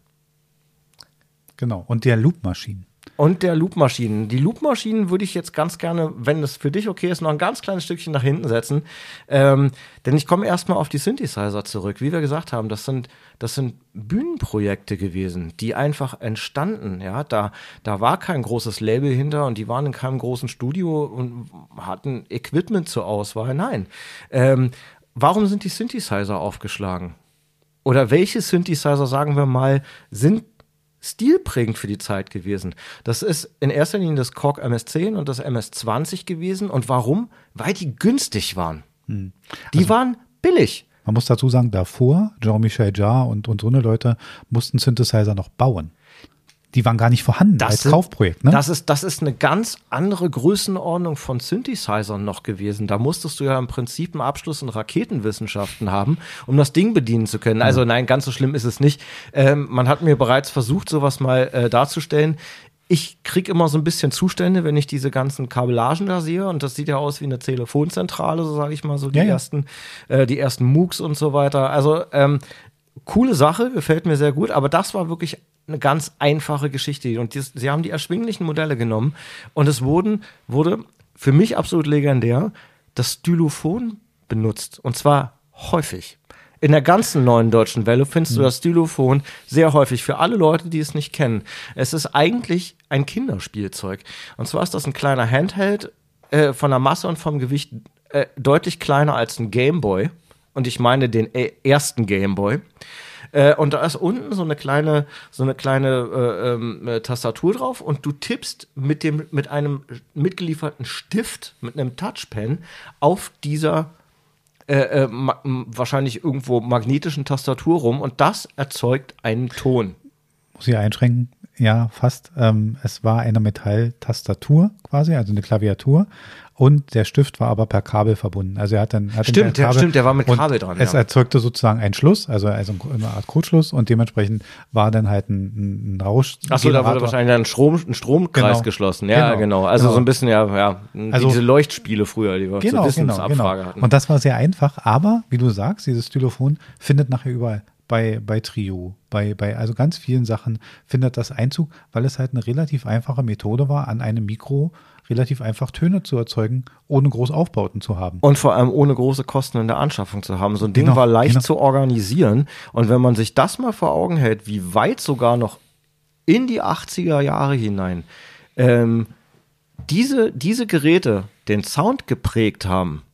Genau, und der Loopmaschinen. Und der Loopmaschinen. Die Loopmaschinen würde ich jetzt ganz gerne, wenn es für dich okay ist, noch ein ganz kleines Stückchen nach hinten setzen. Ähm, denn ich komme erstmal auf die Synthesizer zurück. Wie wir gesagt haben, das sind, das sind Bühnenprojekte gewesen, die einfach entstanden. Ja, da, da war kein großes Label hinter und die waren in keinem großen Studio und hatten Equipment zur Auswahl. Nein. Ähm, warum sind die Synthesizer aufgeschlagen? Oder welche Synthesizer, sagen wir mal, sind stilprägend für die Zeit gewesen? Das ist in erster Linie das Korg M S zehn und das M S zwanzig gewesen. Und warum? Weil die günstig waren. Hm. Die also, waren billig. Man muss dazu sagen, davor, Jean-Michel Jarre und, und so eine Leute mussten Synthesizer noch bauen. Die waren gar nicht vorhanden das als sind, Kaufprojekt. Ne? Das ist, das ist eine ganz andere Größenordnung von Synthesizern noch gewesen. Da musstest du ja im Prinzip einen Abschluss in Raketenwissenschaften haben, um das Ding bedienen zu können. Also nein, ganz so schlimm ist es nicht. Ähm, man hat mir bereits versucht, sowas mal äh, darzustellen. Ich krieg immer so ein bisschen Zustände, wenn ich diese ganzen Kabellagen da sehe. Und das sieht ja aus wie eine Telefonzentrale, so sage ich mal, so die, ja, ja. ersten, äh, die ersten MOOCs und so weiter. Also ähm, coole Sache, gefällt mir sehr gut. Aber das war wirklich eine ganz einfache Geschichte. Und dies, sie haben die erschwinglichen Modelle genommen und es wurden, wurde für mich absolut legendär das Stylophon benutzt. Und zwar häufig. In der ganzen neuen deutschen Welle findest mhm. du das Stylophon sehr häufig. Für alle Leute, die es nicht kennen. Es ist eigentlich ein Kinderspielzeug. Und zwar ist das ein kleiner Handheld äh, von der Masse und vom Gewicht äh, deutlich kleiner als ein Gameboy. Und ich meine den äh, ersten Gameboy. Äh, und da ist unten so eine kleine, so eine kleine äh, äh, Tastatur drauf und du tippst mit dem, mit einem mitgelieferten Stift, mit einem Touchpen auf dieser äh, äh, ma- wahrscheinlich irgendwo magnetischen Tastatur rum und das erzeugt einen Ton. Muss ich einschränken? Ja, fast. Ähm, es war eine Metalltastatur quasi, also eine Klaviatur. Und der Stift war aber per Kabel verbunden. Also er hat dann hat stimmt, der, stimmt, der war mit Kabel dran. Es ja. erzeugte sozusagen einen Schluss, also, also eine Art Kurzschluss und dementsprechend war dann halt ein, ein Rausch. Achso, da wurde wahrscheinlich ein, Strom, ein Stromkreis genau. geschlossen. Ja, genau. genau. Also genau. so ein bisschen, ja, ja also, diese Leuchtspiele früher, die wir genau, zur Wissensabfrage genau, genau. hatten. Und das war sehr einfach, aber wie du sagst, dieses Stylophon findet nachher überall. Bei, bei Trio, bei, bei also ganz vielen Sachen findet das Einzug, weil es halt eine relativ einfache Methode war, an einem Mikro relativ einfach Töne zu erzeugen, ohne groß Aufbauten zu haben. Und vor allem ohne große Kosten in der Anschaffung zu haben. So ein Ding genau, war leicht genau. zu organisieren. Und wenn man sich das mal vor Augen hält, wie weit sogar noch in die achtziger Jahre hinein ähm, diese, diese Geräte den Sound geprägt haben,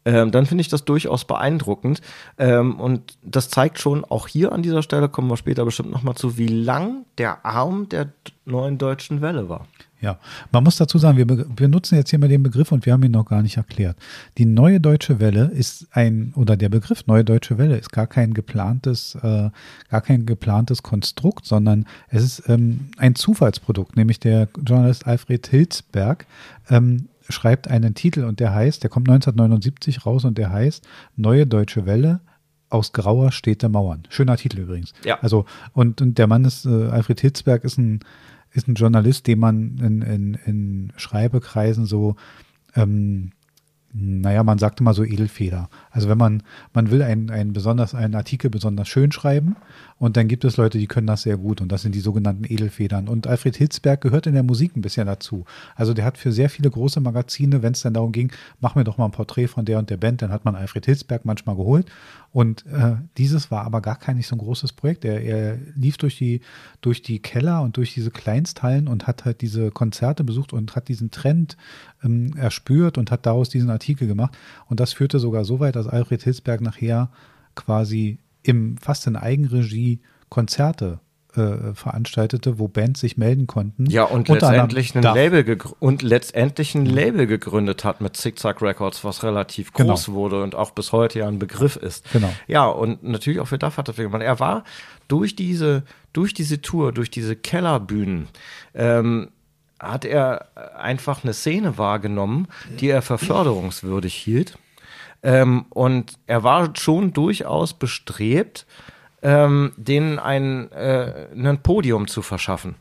ähm, dann finde ich das durchaus beeindruckend. Ähm, und das zeigt schon, auch hier an dieser Stelle, kommen wir später bestimmt nochmal zu, wie lang der Arm der neuen deutschen Welle war. Ja, man muss dazu sagen, wir, wir nutzen jetzt hier mal den Begriff und wir haben ihn noch gar nicht erklärt. Die neue deutsche Welle ist ein, oder der Begriff neue deutsche Welle ist gar kein geplantes, äh, gar kein geplantes Konstrukt, sondern es ist ähm, ein Zufallsprodukt, nämlich der Journalist Alfred Hilsberg ähm, schreibt einen Titel und der heißt, der kommt neunzehnhundertneunundsiebzig raus und der heißt Neue Deutsche Welle aus grauer Städte Mauern. Schöner Titel übrigens. Ja. Also, und, und der Mann ist, äh, Alfred Hilsberg ist ein ist ein Journalist, den man in, in, in Schreibekreisen so, ähm, naja, man sagt immer so Edelfeder. Also wenn man, man will einen, einen besonders, einen Artikel besonders schön schreiben und dann gibt es Leute, die können das sehr gut und das sind die sogenannten Edelfedern. Und Alfred Hilsberg gehört in der Musik ein bisschen dazu. Also der hat für sehr viele große Magazine, wenn es dann darum ging, mach mir doch mal ein Porträt von der und der Band, dann hat man Alfred Hilsberg manchmal geholt. Und äh, dieses war aber gar kein nicht so ein großes Projekt. Er, er lief durch die, durch die Keller und durch diese Kleinsthallen und hat halt diese Konzerte besucht und hat diesen Trend ähm, erspürt und hat daraus diesen Artikel gemacht. Und das führte sogar so weit, dass Alfred Hilsberg nachher quasi im fast in Eigenregie Konzerte äh, veranstaltete, wo Bands sich melden konnten. Ja, und letztendlich, ein Label gegr- und letztendlich ein Label gegründet hat mit Zickzack Records, was relativ groß Genau. wurde und auch bis heute ja ein Begriff ist. Genau. Ja, und natürlich auch für Duff hat er viel gemacht. Er war durch diese, durch diese Tour, durch diese Kellerbühnen, ähm, hat er einfach eine Szene wahrgenommen, die er für förderungswürdig hielt. Ähm, und er war schon durchaus bestrebt, ähm, denen ein, äh, ein Podium zu verschaffen.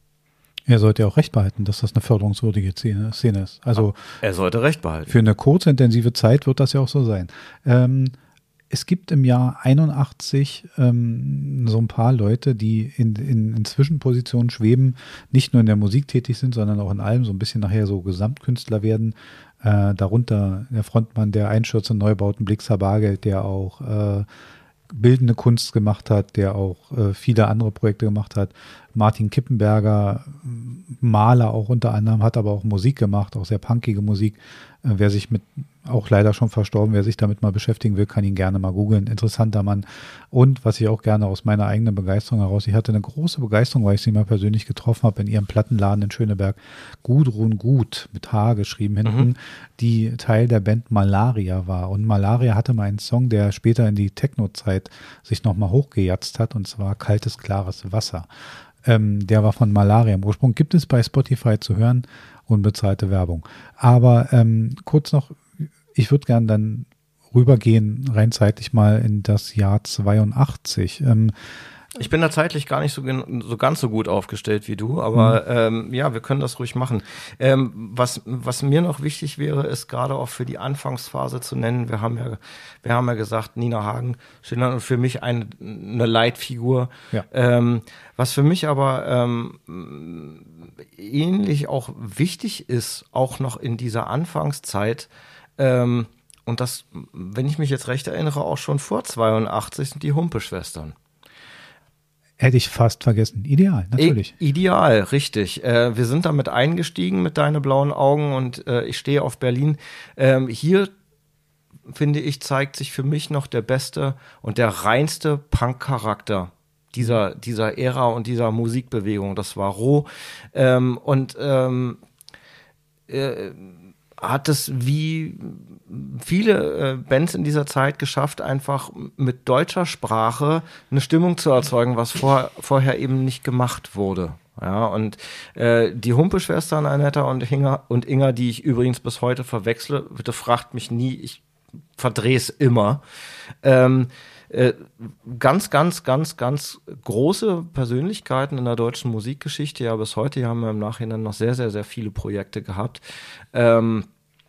Er sollte ja auch recht behalten, dass das eine förderungswürdige Szene, Szene ist. Also er sollte recht behalten. Für eine kurze, intensive Zeit wird das ja auch so sein. Ähm, es gibt im Jahr einundachtzig ähm, so ein paar Leute, die in, in, in Zwischenpositionen schweben, nicht nur in der Musik tätig sind, sondern auch in allem so ein bisschen nachher so Gesamtkünstler werden. Äh, darunter der Frontmann der Einstürze und Neubauten, Blixer Bargeld, der auch äh, bildende Kunst gemacht hat, der auch äh, viele andere Projekte gemacht hat. Martin Kippenberger, Maler auch unter anderem, hat aber auch Musik gemacht, auch sehr punkige Musik. Äh, wer sich mit, auch leider schon verstorben, wer sich damit mal beschäftigen will, kann ihn gerne mal googeln. Interessanter Mann. Und was ich auch gerne aus meiner eigenen Begeisterung heraus, ich hatte eine große Begeisterung, weil ich sie mal persönlich getroffen habe in ihrem Plattenladen in Schöneberg. Gudrun Gut, mit H geschrieben hinten, mhm. die Teil der Band Malaria war. Und Malaria hatte mal einen Song, der später in die Techno-Zeit sich nochmal hochgejatzt hat, und zwar Kaltes, klares Wasser. Ähm, der war von Malaria im Ursprung. Gibt es bei Spotify zu hören, unbezahlte Werbung. Aber ähm, kurz noch, ich würde gern dann rübergehen, rein zeitlich mal in das Jahr zweiundachtzig. Ähm, ich bin da zeitlich gar nicht so, so ganz so gut aufgestellt wie du, aber mhm. ähm, ja, wir können das ruhig machen. Ähm, was, was mir noch wichtig wäre, ist gerade auch für die Anfangsphase zu nennen, wir haben ja, wir haben ja gesagt, Nina Hagen steht dann für mich eine, eine Leitfigur. Ja. Ähm, was für mich aber ähm, ähnlich auch wichtig ist, auch noch in dieser Anfangszeit, ähm, und das, wenn ich mich jetzt recht erinnere, auch schon vor zweiundachtzig sind die Humpe-Schwestern. Hätte ich fast vergessen. Ideal, natürlich. I- ideal, richtig. Äh, wir sind damit eingestiegen mit Deine blauen Augen und äh, ich stehe auf Berlin. Ähm, hier, finde ich, zeigt sich für mich noch der beste und der reinste Punk-Charakter dieser, dieser Ära und dieser Musikbewegung. Das war roh. Ähm, und ähm, äh, hat es wie viele äh, Bands in dieser Zeit geschafft, einfach mit deutscher Sprache eine Stimmung zu erzeugen, was vor, vorher eben nicht gemacht wurde. Ja, und äh, die Humpe-Schwestern, Annetta und Inga, und Inga, die ich übrigens bis heute verwechsle, bitte fragt mich nie, ich verdrehe es immer. Ähm, äh, ganz, ganz, ganz, ganz große Persönlichkeiten in der deutschen Musikgeschichte, ja bis heute, haben wir im Nachhinein noch sehr, sehr, sehr viele Projekte gehabt. Ähm,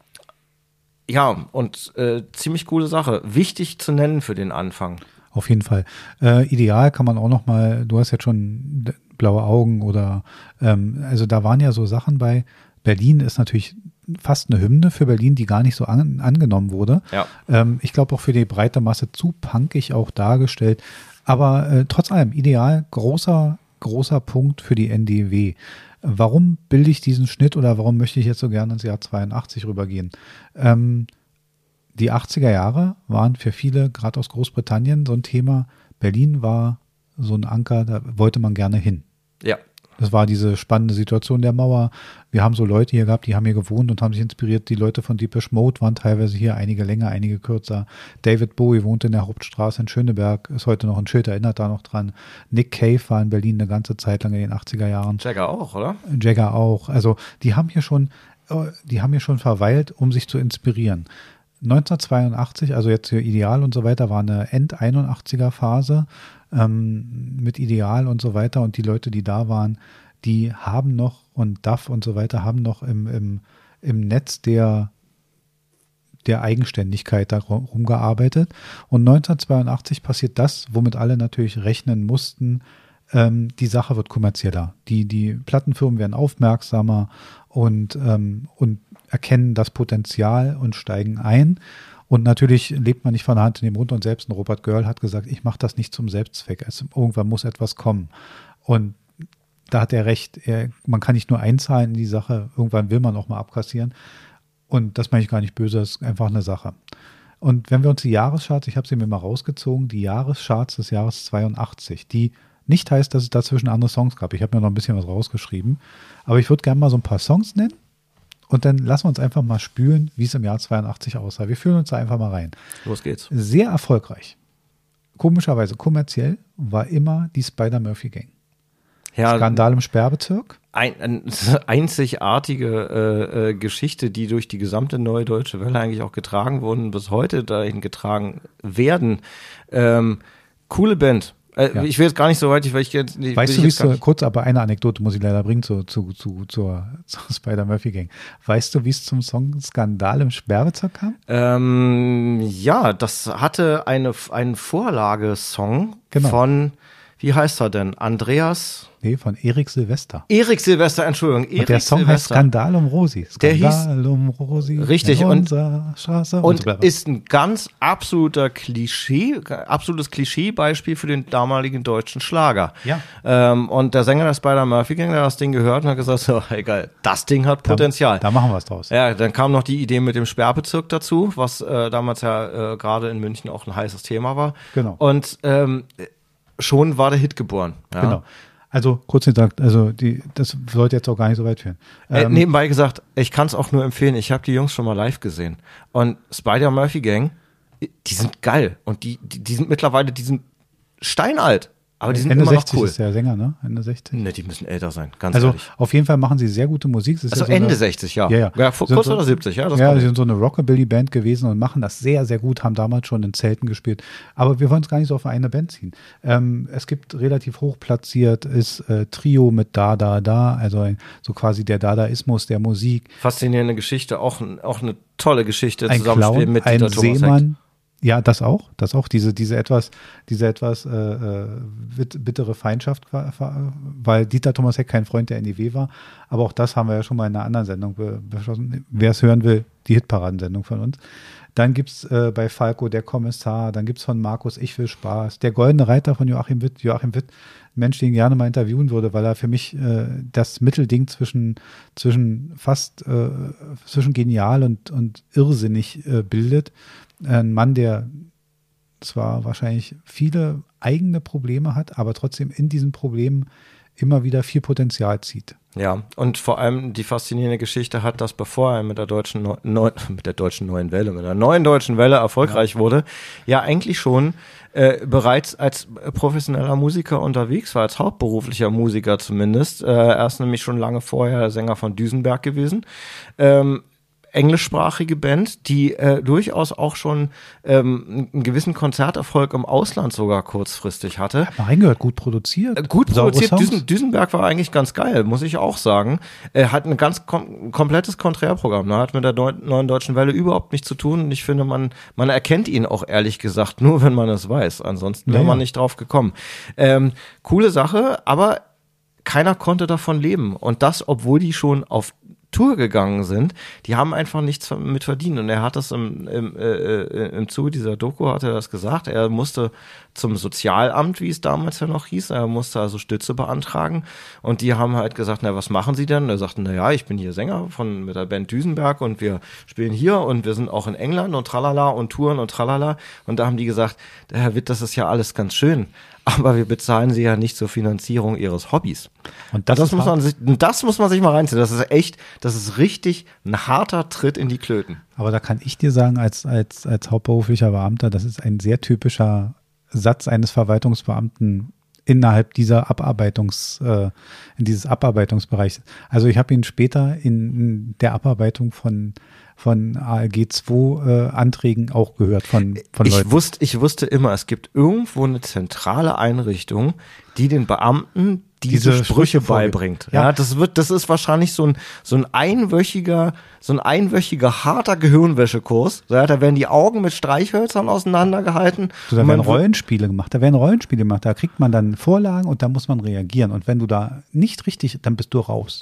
ja, und äh, ziemlich coole Sache. Wichtig zu nennen für den Anfang. Auf jeden Fall. Äh, ideal kann man auch noch mal, du hast jetzt schon blaue Augen oder, ähm, also da waren ja so Sachen bei. Berlin ist natürlich fast eine Hymne für Berlin, die gar nicht so an, angenommen wurde. Ja. Ähm, ich glaube auch für die breite Masse zu punkig auch dargestellt. Aber äh, trotz allem, ideal, großer, großer Punkt für die N D W. Warum bilde ich diesen Schnitt oder warum möchte ich jetzt so gerne ins Jahr zweiundachtzig rübergehen? Ähm, die achtziger Jahre waren für viele, gerade aus Großbritannien, so ein Thema. Berlin war so ein Anker, da wollte man gerne hin. Ja. Das war diese spannende Situation der Mauer. Wir haben so Leute hier gehabt, die haben hier gewohnt und haben sich inspiriert. Die Leute von Depeche Mode waren teilweise hier, einige länger, einige kürzer. David Bowie wohnte in der Hauptstraße in Schöneberg, ist heute noch ein Schild, erinnert da noch dran. Nick Cave war in Berlin eine ganze Zeit lang in den achtziger Jahren. Jagger auch, oder? Jagger auch. Also die haben hier schon, die haben hier schon verweilt, um sich zu inspirieren. neunzehnhundertzweiundachtzig, also jetzt hier Ideal und so weiter, war eine End-einundachtziger Phase ähm, mit Ideal und so weiter, und die Leute, die da waren, die haben noch, und D A F und so weiter, haben noch im, im, im Netz der, der Eigenständigkeit darum gearbeitet, und neunzehnhundertzweiundachtzig passiert das, womit alle natürlich rechnen mussten. Ähm, die Sache wird kommerzieller, die, die Plattenfirmen werden aufmerksamer und, ähm, und erkennen das Potenzial und steigen ein. Und natürlich lebt man nicht von der Hand in den Mund, und selbst ein Robert Girl hat gesagt, ich mache das nicht zum Selbstzweck. Es, irgendwann muss etwas kommen. Und da hat er recht, er, man kann nicht nur einzahlen in die Sache, irgendwann will man auch mal abkassieren. Und das meine ich gar nicht böse, das ist einfach eine Sache. Und wenn wir uns die Jahrescharts, ich habe sie mir mal rausgezogen, die Jahrescharts des Jahres zweiundachtzig, die nicht heißt, dass es dazwischen andere Songs gab. Ich habe mir noch ein bisschen was rausgeschrieben. Aber ich würde gerne mal so ein paar Songs nennen. Und dann lassen wir uns einfach mal spülen, wie es im Jahr zweiundachtzig aussah. Wir fühlen uns da einfach mal rein. Los geht's. Sehr erfolgreich. Komischerweise kommerziell war immer die Spider-Murphy-Gang. Ja, Skandal im Sperrbezirk. Ein, eine einzigartige äh, äh, Geschichte, die durch die gesamte Neue Deutsche Welle eigentlich auch getragen wurden, bis heute dahin getragen werden. Ähm, coole Band. Äh, Ja. Ich will jetzt gar nicht so weit, weil ich jetzt. Ich, Weißt will du, ich wie jetzt es gar so, nicht- kurz, aber eine Anekdote muss ich leider bringen zu, zu, zu, zur, zur Spider-Murphy-Gang. Weißt du, wie es zum Song Skandal im Sperrbezirk kam? Ähm, ja, das hatte eine, einen Vorlagesong Genau. von, wie heißt er denn? Andreas. Nee, von Erik Silvester. Erik Silvester, Entschuldigung. Erik Und der Song heißt Silvester. Skandal um Rosi. Der hieß- Skandal um Rosi. Richtig, in und- unserer Straße. Und so bla bla. ist ein ganz absoluter Klischee, absolutes Klischeebeispiel für den damaligen deutschen Schlager. Ja. Ähm, und der Sänger der Spider-Murphy-Gang, der hat das Ding gehört und hat gesagt, so, egal, das Ding hat Potenzial. Da, da machen wir es draus. Ja, dann kam noch die Idee mit dem Sperrbezirk dazu, was äh, damals ja äh, gerade in München auch ein heißes Thema war. Genau. Und ähm, schon war der Hit geboren. Ja. Genau. Also kurz gesagt, also die, das sollte jetzt auch gar nicht so weit führen. Äh, Ähm, nebenbei gesagt, ich kann es auch nur empfehlen, ich habe die Jungs schon mal live gesehen. Und Spider-Murphy-Gang, die sind geil. Und die, die, die sind mittlerweile, die sind steinalt. Aber die sind Ende immer noch sechzig cool. ist der Sänger, ne? Ende sechzig. Ne, die müssen älter sein, ganz Also ehrlich. auf jeden Fall machen sie sehr gute Musik. Es ist Also ja so Ende eine, sechzig, ja. Ja, ja. ja vor, Sind kurz so- oder siebzig, ja. Das ja, kommt. sie sind so eine Rockabilly-Band gewesen und machen das sehr, sehr gut, haben damals schon in Zelten gespielt. Aber wir wollen es gar nicht so auf eine Band ziehen. Ähm, es gibt relativ hoch platziert, ist äh, Trio mit Da, Da, Da, also ein, so quasi der Dadaismus der Musik. Faszinierende Geschichte, auch, ein, auch eine tolle Geschichte, Ein Zusammenspiel Clown, mit ein Dieter Thomas Heck. Seemann. Ja, das auch, das auch, diese, diese etwas, diese etwas äh, äh, bit- bittere Feindschaft, weil Dieter Thomas Heck kein Freund der N I W war, aber auch das haben wir ja schon mal in einer anderen Sendung be- beschlossen. Wer es hören will, die Hitparadensendung von uns. Dann gibt's äh, bei Falco Der Kommissar, dann gibt's von Markus Ich will Spaß, Der Goldene Reiter von Joachim Witt, Joachim Witt, ein Mensch, den ich gerne mal interviewen würde, weil er für mich äh, das Mittelding zwischen, zwischen fast, äh, zwischen genial und, und irrsinnig äh, bildet. Ein Mann, der zwar wahrscheinlich viele eigene Probleme hat, aber trotzdem in diesen Problemen immer wieder viel Potenzial zieht. Ja, und vor allem die faszinierende Geschichte hat, dass bevor er mit der deutschen Neu Neu mit der deutschen Neuen Welle, mit der neuen deutschen Welle erfolgreich ja. wurde, ja eigentlich schon äh, bereits als professioneller Musiker unterwegs war, als hauptberuflicher Musiker zumindest. Äh, er ist nämlich schon lange vorher Sänger von Düsenberg gewesen. Ähm, englischsprachige Band, die äh, durchaus auch schon ähm, einen gewissen Konzerterfolg im Ausland sogar kurzfristig hatte. Hat mal reingehört, gut produziert. Äh, gut saubere produziert. Songs. Düsen, Düsenberg war eigentlich ganz geil, muss ich auch sagen. Er hat ein ganz kom komplettes Konträrprogramm. Ne? Hat mit der Neu neuen deutschen Welle überhaupt nichts zu tun. Und ich finde, man, man erkennt ihn auch ehrlich gesagt nur, wenn man es weiß. Ansonsten wäre Ja, man ja. nicht drauf gekommen. Ähm, coole Sache, aber keiner konnte davon leben. Und das, obwohl die schon auf Tour gegangen sind, die haben einfach nichts mit verdient. Und er hat das im, im, äh, im Zuge dieser Doku, hat er das gesagt, er musste zum Sozialamt, wie es damals ja noch hieß, er musste also Stütze beantragen und die haben halt gesagt, na, was machen Sie denn? Und er sagte, na ja, ich bin hier Sänger von mit der Band Düsenberg und wir spielen hier und wir sind auch in England und tralala und touren und tralala. Und da haben die gesagt, Herr Witt, das ist ja alles ganz schön, aber wir bezahlen Sie ja nicht zur Finanzierung Ihres Hobbys. Und das, das muss man sich, das muss man sich mal reinziehen. Das ist echt, das ist richtig ein harter Tritt in die Klöten. Aber da kann ich dir sagen, als, als, als hauptberuflicher Beamter, das ist ein sehr typischer Satz eines Verwaltungsbeamten innerhalb dieser Abarbeitungs, äh, in dieses Abarbeitungsbereichs. Also ich habe ihn später in der Abarbeitung von von A L G zwei äh, Anträgen auch gehört von, von ich Leuten. Wusste, ich wusste immer, es gibt irgendwo eine zentrale Einrichtung, die den Beamten diese, diese Sprüche, Sprüche beibringt. Ja. ja, das wird, das ist wahrscheinlich so ein, so ein einwöchiger, so ein einwöchiger harter Gehirnwäschekurs. Ja, da werden die Augen mit Streichhölzern auseinandergehalten. So, da werden Rollenspiele gemacht, da werden Rollenspiele gemacht, da kriegt man dann Vorlagen und da muss man reagieren. Und wenn du da nicht richtig, dann bist du raus.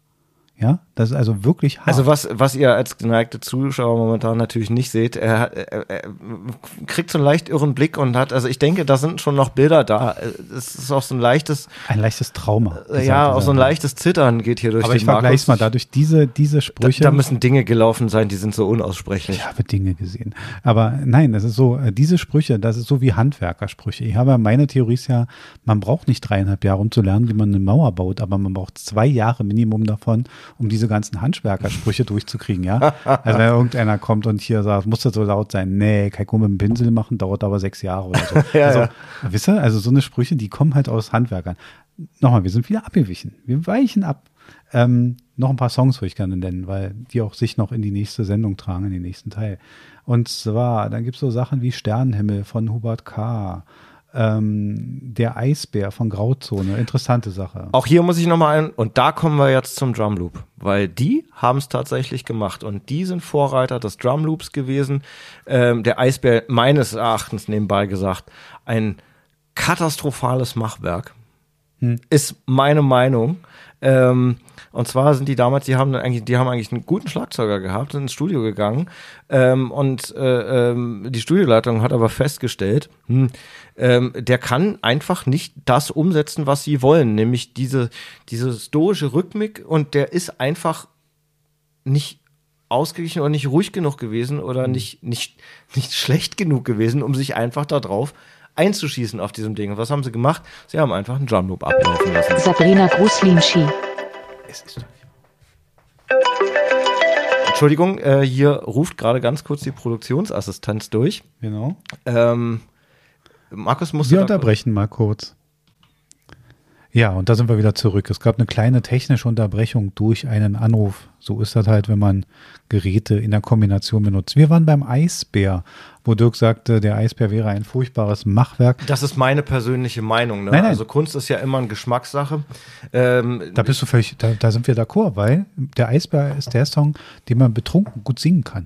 Ja, das ist also wirklich hart. Also was, was ihr als geneigte Zuschauer momentan natürlich nicht seht, er, er, er kriegt so einen leicht irren Blick und hat, also ich denke, da sind schon noch Bilder da. Es ist auch so ein leichtes... Ein leichtes Trauma. Ja, auch so ein leichtes Zittern geht hier durch Aber den ich vergleich's mal, dadurch diese, diese Sprüche... Da, da müssen Dinge gelaufen sein, die sind so unaussprechlich. Ich habe Dinge gesehen. Aber nein, das ist so, diese Sprüche, das ist so wie Handwerkersprüche. Ich habe meine Theorie ist ja, man braucht nicht dreieinhalb Jahre, um zu lernen, wie man eine Mauer baut, aber man braucht zwei Jahre Minimum davon, um diese ganzen Handwerkersprüche durchzukriegen, ja. Also wenn irgendeiner kommt und hier sagt, muss das so laut sein? Nee, kann ich nur mit dem Pinsel machen, dauert aber sechs Jahre oder so. ja, also, ja. Wisst ihr, also so eine Sprüche, die kommen halt aus Handwerkern. Nochmal, wir sind wieder abgewichen. Wir weichen ab. Ähm, noch ein paar Songs würde ich gerne nennen, weil die auch sich noch in die nächste Sendung tragen, in den nächsten Teil. Und zwar, dann gibt es so Sachen wie Sternenhimmel von Hubert K., Ähm, der Eisbär von Grauzone, interessante Sache. Auch hier muss ich nochmal ein, und da kommen wir jetzt zum Drumloop, weil die haben es tatsächlich gemacht und die sind Vorreiter des Drumloops gewesen. Ähm, der Eisbär, meines Erachtens nebenbei gesagt, ein katastrophales Machwerk, hm. ist meine Meinung. Ähm, und zwar sind die damals, die haben eigentlich, die haben eigentlich einen guten Schlagzeuger gehabt, sind ins Studio gegangen ähm, und äh, ähm, die Studioleitung hat aber festgestellt, hm, ähm, der kann einfach nicht das umsetzen, was sie wollen, nämlich diese diese stoische Rhythmik, und der ist einfach nicht ausgeglichen oder nicht ruhig genug gewesen oder mhm. nicht nicht nicht schlecht genug gewesen, um sich einfach da drauf einzuschießen auf diesem Ding. Und was haben sie gemacht? Sie haben einfach einen Drumloop ablaufen lassen. Sabrina Gruslinschi. Es ist doch nicht. Entschuldigung, äh, hier ruft gerade ganz kurz die Produktionsassistenz durch. Genau. Ähm, Markus musste. Wir unterbrechen mal kurz. Ja, und da sind wir wieder zurück. Es gab eine kleine technische Unterbrechung durch einen Anruf. So ist das halt, wenn man Geräte in der Kombination benutzt. Wir waren beim Eisbär, wo Dirk sagte, der Eisbär wäre ein furchtbares Machwerk. Das ist meine persönliche Meinung. Ne? Nein, nein. Also Kunst ist ja immer eine Geschmackssache. Ähm, da bist du völlig, da, da sind wir d'accord, weil der Eisbär ist der Song, den man betrunken gut singen kann.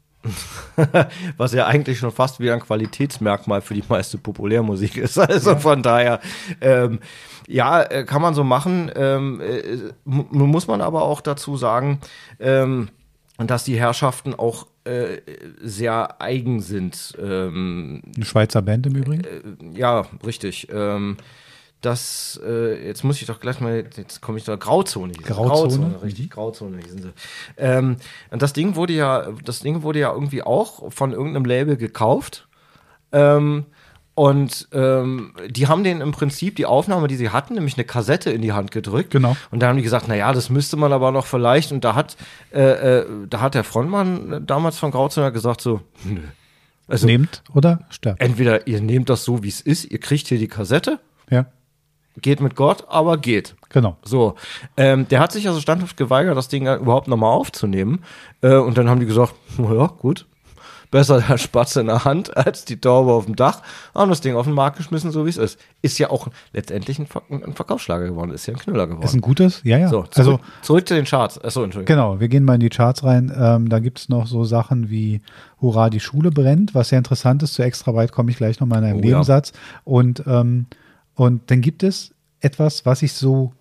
Was ja eigentlich schon fast wie ein Qualitätsmerkmal für die meiste Populärmusik ist. Also ja. Von daher, ähm, ja, kann man so machen. Ähm, äh, nun muss man aber auch dazu sagen, ähm, dass die Herrschaften auch äh, sehr eigen sind. Ähm, Eine Schweizer Band im Übrigen? Äh, ja, richtig. Ähm, Das, äh, jetzt muss ich doch gleich mal, jetzt komme ich da, Grauzone. Grauzone, Grauzone richtig, mhm. Grauzone hießen sie. Ähm, und das Ding wurde ja, das Ding wurde ja irgendwie auch von irgendeinem Label gekauft. Ähm, und ähm, die haben denen im Prinzip die Aufnahme, die sie hatten, nämlich eine Kassette in die Hand gedrückt. Genau. Und da haben die gesagt, na ja, das müsste man aber noch vielleicht. Und da hat, äh, äh, da hat der Frontmann damals von Grauzone gesagt so, nö. Also, nehmt oder sterbt. Entweder ihr nehmt das so, wie es ist, ihr kriegt hier die Kassette. Ja. Geht mit Gott, aber geht. Genau. So, ähm, der hat sich also standhaft geweigert, das Ding überhaupt nochmal aufzunehmen. Äh, und dann haben die gesagt, naja, gut, besser der Spatz in der Hand als die Taube auf dem Dach. Haben das Ding auf den Markt geschmissen, so wie es ist. Ist ja auch letztendlich ein, Ver- ein Verkaufsschlager geworden, ist ja ein Knüller geworden. Ist ein gutes, ja, ja. So, zurück, also, zurück zu den Charts. Achso, Entschuldigung. Genau, wir gehen mal in die Charts rein. Ähm, da gibt es noch so Sachen wie Hurra, die Schule brennt, was sehr interessant ist. Zu Extrabyte komme ich gleich nochmal in einem Oh, Nebensatz. ja. Und ähm, Und dann gibt es etwas, was ich so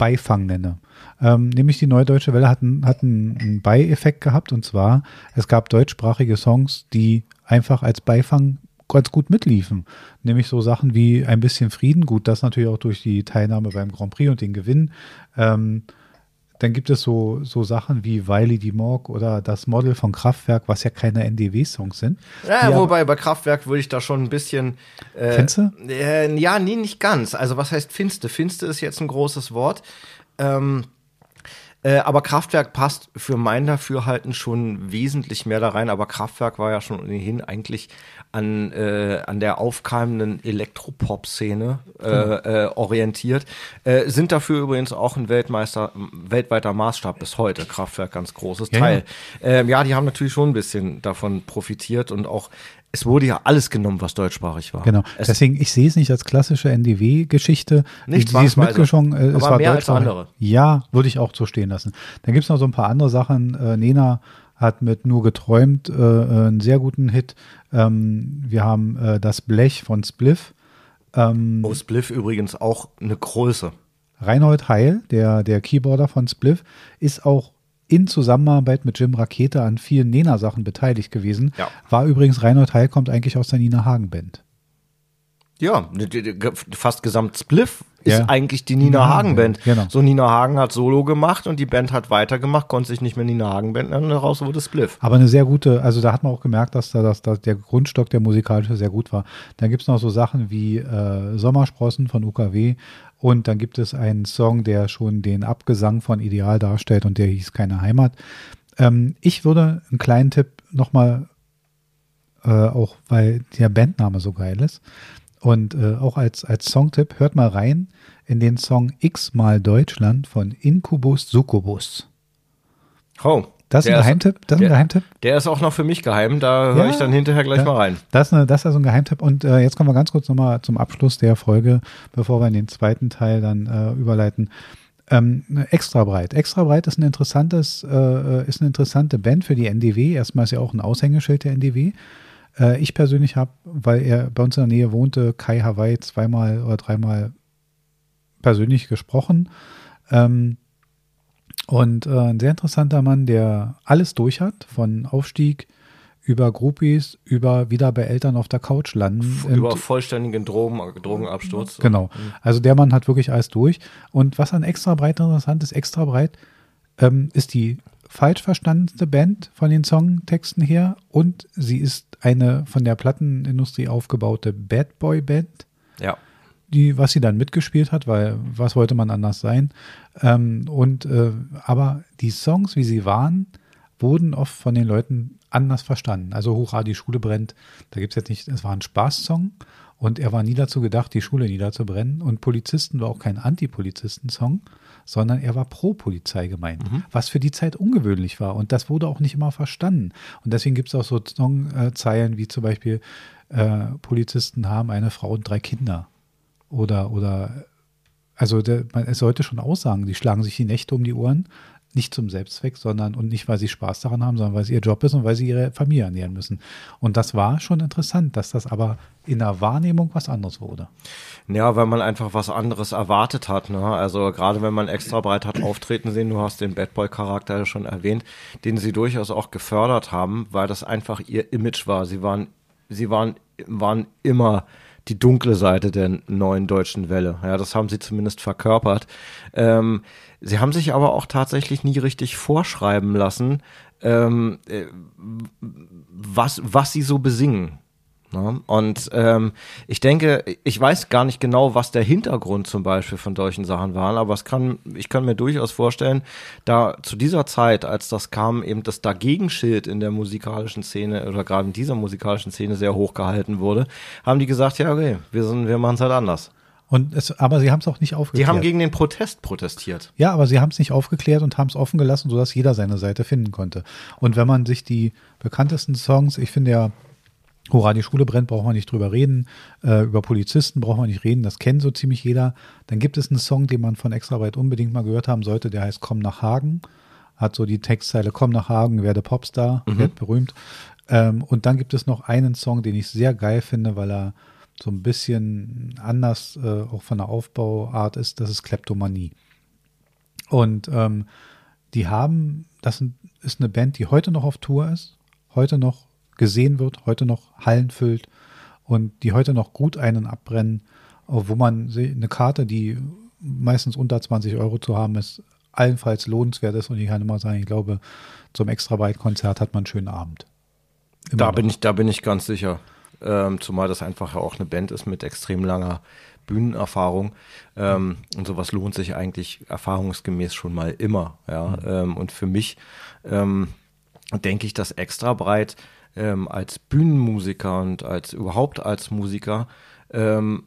Beifang nenne. Ähm, nämlich die Neue Deutsche Welle hat, ein, hat einen, einen Beieffekt gehabt, und zwar, es gab deutschsprachige Songs, die einfach als Beifang ganz gut mitliefen. Nämlich so Sachen wie Ein bisschen Frieden, gut, das natürlich auch durch die Teilnahme beim Grand Prix und den Gewinn. Ähm, dann gibt es so, so Sachen wie Wiley die Morg oder Das Model von Kraftwerk, was ja keine N D W-Songs sind. Ja, wobei bei Kraftwerk würde ich da schon ein bisschen äh, Finste? Äh, ja, nee, nicht ganz. Also was heißt Finste? Finste ist jetzt ein großes Wort. Ähm, Äh, aber Kraftwerk passt für mein Dafürhalten schon wesentlich mehr da rein. Aber Kraftwerk war ja schon ohnehin eigentlich an, äh, an der aufkeimenden Elektropop-Szene äh, äh, orientiert. Äh, sind dafür übrigens auch ein Weltmeister, weltweiter Maßstab bis heute. Kraftwerk, ganz großes Ja, Teil. Ja. Ähm, ja, die haben natürlich schon ein bisschen davon profitiert und auch es wurde ja alles genommen, was deutschsprachig war. Genau. Es Deswegen, ich sehe es nicht als klassische N D W-Geschichte. Nicht Sie ist mitgeschwungen. Äh, es aber war mehr als deutschsprachig. andere. Ja, würde ich auch so stehen lassen. Dann gibt es noch so ein paar andere Sachen. Äh, Nena hat mit Nur geträumt äh, einen sehr guten Hit. Ähm, wir haben äh, Das Blech von Spliff. Ähm, Oh, Spliff übrigens auch eine Größe. Reinhold Heil, der, der Keyboarder von Spliff, ist auch in Zusammenarbeit mit Jim Rakete an vielen Nena-Sachen beteiligt gewesen. Ja. War übrigens, Reinhold Heil kommt eigentlich aus der Nina Hagen-Band. Ja, die- die- die- fast gesamt Spliff ist Ja. eigentlich die Nina Nina Hagen Hagen Band. Band, genau. So, Nina Hagen hat Solo gemacht und die Band hat weitergemacht, konnte sich nicht mehr Nina Hagen Band nennen, daraus wurde Spliff. Aber eine sehr gute, also da hat man auch gemerkt, dass da dass, dass der Grundstock, der musikalische, sehr gut war. Dann gibt es noch so Sachen wie äh, Sommersprossen von U K W, und dann gibt es einen Song, der schon den Abgesang von Ideal darstellt, und der hieß Keine Heimat. Ähm, ich würde einen kleinen Tipp nochmal, äh, auch weil der Bandname so geil ist, und äh, auch als, als Songtipp, hört mal rein in den Song X-mal Deutschland von Incubus Succubus. Oh, Das ist der ein Geheimtipp? Das ist der, ein Geheimtipp? Der ist auch noch für mich geheim, da höre Ja. ich dann hinterher gleich Ja. mal rein. Das ist, eine, das ist also ein Geheimtipp. Und äh, jetzt kommen wir ganz kurz nochmal zum Abschluss der Folge, bevor wir in den zweiten Teil dann äh, überleiten. Ähm, Extra Breit. Extra Breit ist ein interessantes, äh, ist eine interessante Band für die N D W. Erstmal ist ja auch ein Aushängeschild der N D W. Äh, ich persönlich habe, weil er bei uns in der Nähe wohnte, Kai Hawaii zweimal oder dreimal persönlich gesprochen. Ähm, und äh, ein sehr interessanter Mann, der alles durch hat, von Aufstieg über Groupies, über wieder bei Eltern auf der Couch landen. Über Und- vollständigen Drogen, Drogenabsturz. Genau. Also der Mann hat wirklich alles durch. Und was an Extra Breit interessant ist, Extra Breit ähm, ist die falsch verstandenste Band von den Songtexten her, und sie ist eine von der Plattenindustrie aufgebaute Bad Boy Band, Ja. die, was sie dann mitgespielt hat, weil was wollte man anders sein? Ähm, und äh, aber die Songs, wie sie waren, wurden oft von den Leuten anders verstanden. Also Hurra, die Schule brennt. Da gibt es jetzt nicht, es war ein Spaßsong, und er war nie dazu gedacht, die Schule niederzubrennen. Und Polizisten war auch kein Anti-Polizisten-Song, sondern er war pro Polizei gemeint, Mhm. was für die Zeit ungewöhnlich war. Und das wurde auch nicht immer verstanden. Und deswegen gibt es auch so Songzeilen wie zum Beispiel äh, Polizisten haben eine Frau und drei Kinder. Oder, oder also der, man, es sollte schon aussagen, die schlagen sich die Nächte um die Ohren, nicht zum Selbstzweck, sondern und nicht, weil sie Spaß daran haben, sondern weil es ihr Job ist und weil sie ihre Familie ernähren müssen. Und das war schon interessant, dass das aber in der Wahrnehmung was anderes wurde. Ja, weil man einfach was anderes erwartet hat. Ne? Also gerade wenn man Extra Breit hat auftreten sehen, du hast den Bad Boy-Charakter ja schon erwähnt, den sie durchaus auch gefördert haben, weil das einfach ihr Image war. Sie waren, sie waren, waren immer die dunkle Seite der neuen deutschen Welle. Ja, das haben sie zumindest verkörpert. Ähm, sie haben sich aber auch tatsächlich nie richtig vorschreiben lassen, ähm, äh, was, was sie so besingen. Ne? Und ähm, ich denke, ich weiß gar nicht genau, was der Hintergrund zum Beispiel von solchen Sachen waren, aber es kann, ich kann mir durchaus vorstellen, da zu dieser Zeit, als das kam, eben das Dagegenschild in der musikalischen Szene oder gerade in dieser musikalischen Szene sehr hoch gehalten wurde, haben die gesagt, ja okay, wir sind, wir machen es halt anders. Und es, aber sie haben es auch nicht aufgeklärt. Die haben gegen den Protest protestiert. Ja, aber sie haben es nicht aufgeklärt und haben es offen gelassen, sodass jeder seine Seite finden konnte. Und wenn man sich die bekanntesten Songs, ich finde ja, Hurra, die Schule brennt, braucht man nicht drüber reden. Äh, über Polizisten braucht man nicht reden, das kennt so ziemlich jeder. Dann gibt es einen Song, den man von Extra Breit unbedingt mal gehört haben sollte, der heißt Komm nach Hagen. Hat so die Textzeile Komm nach Hagen, werde Popstar, Mhm. werd berühmt. Ähm, und dann gibt es noch einen Song, den ich sehr geil finde, weil er so ein bisschen anders äh, auch von der Aufbauart ist, das ist Kleptomanie. Und ähm, die haben, das sind, ist eine Band, die heute noch auf Tour ist, heute noch gesehen wird, heute noch Hallen füllt und die heute noch gut einen abbrennen, wo man eine Karte, die meistens unter zwanzig Euro zu haben ist, allenfalls lohnenswert ist. Und ich kann immer sagen, ich glaube, zum Extra-Breit-Konzert hat man einen schönen Abend. Immer Da noch. bin ich, da bin ich ganz sicher. Ähm, zumal das einfach auch eine Band ist mit extrem langer Bühnenerfahrung. Ähm, und sowas lohnt sich eigentlich erfahrungsgemäß schon mal immer. Ja? Mhm. Ähm, und für mich ähm, denke ich, dass Extra-Breit ähm, als Bühnenmusiker und als überhaupt als Musiker ähm,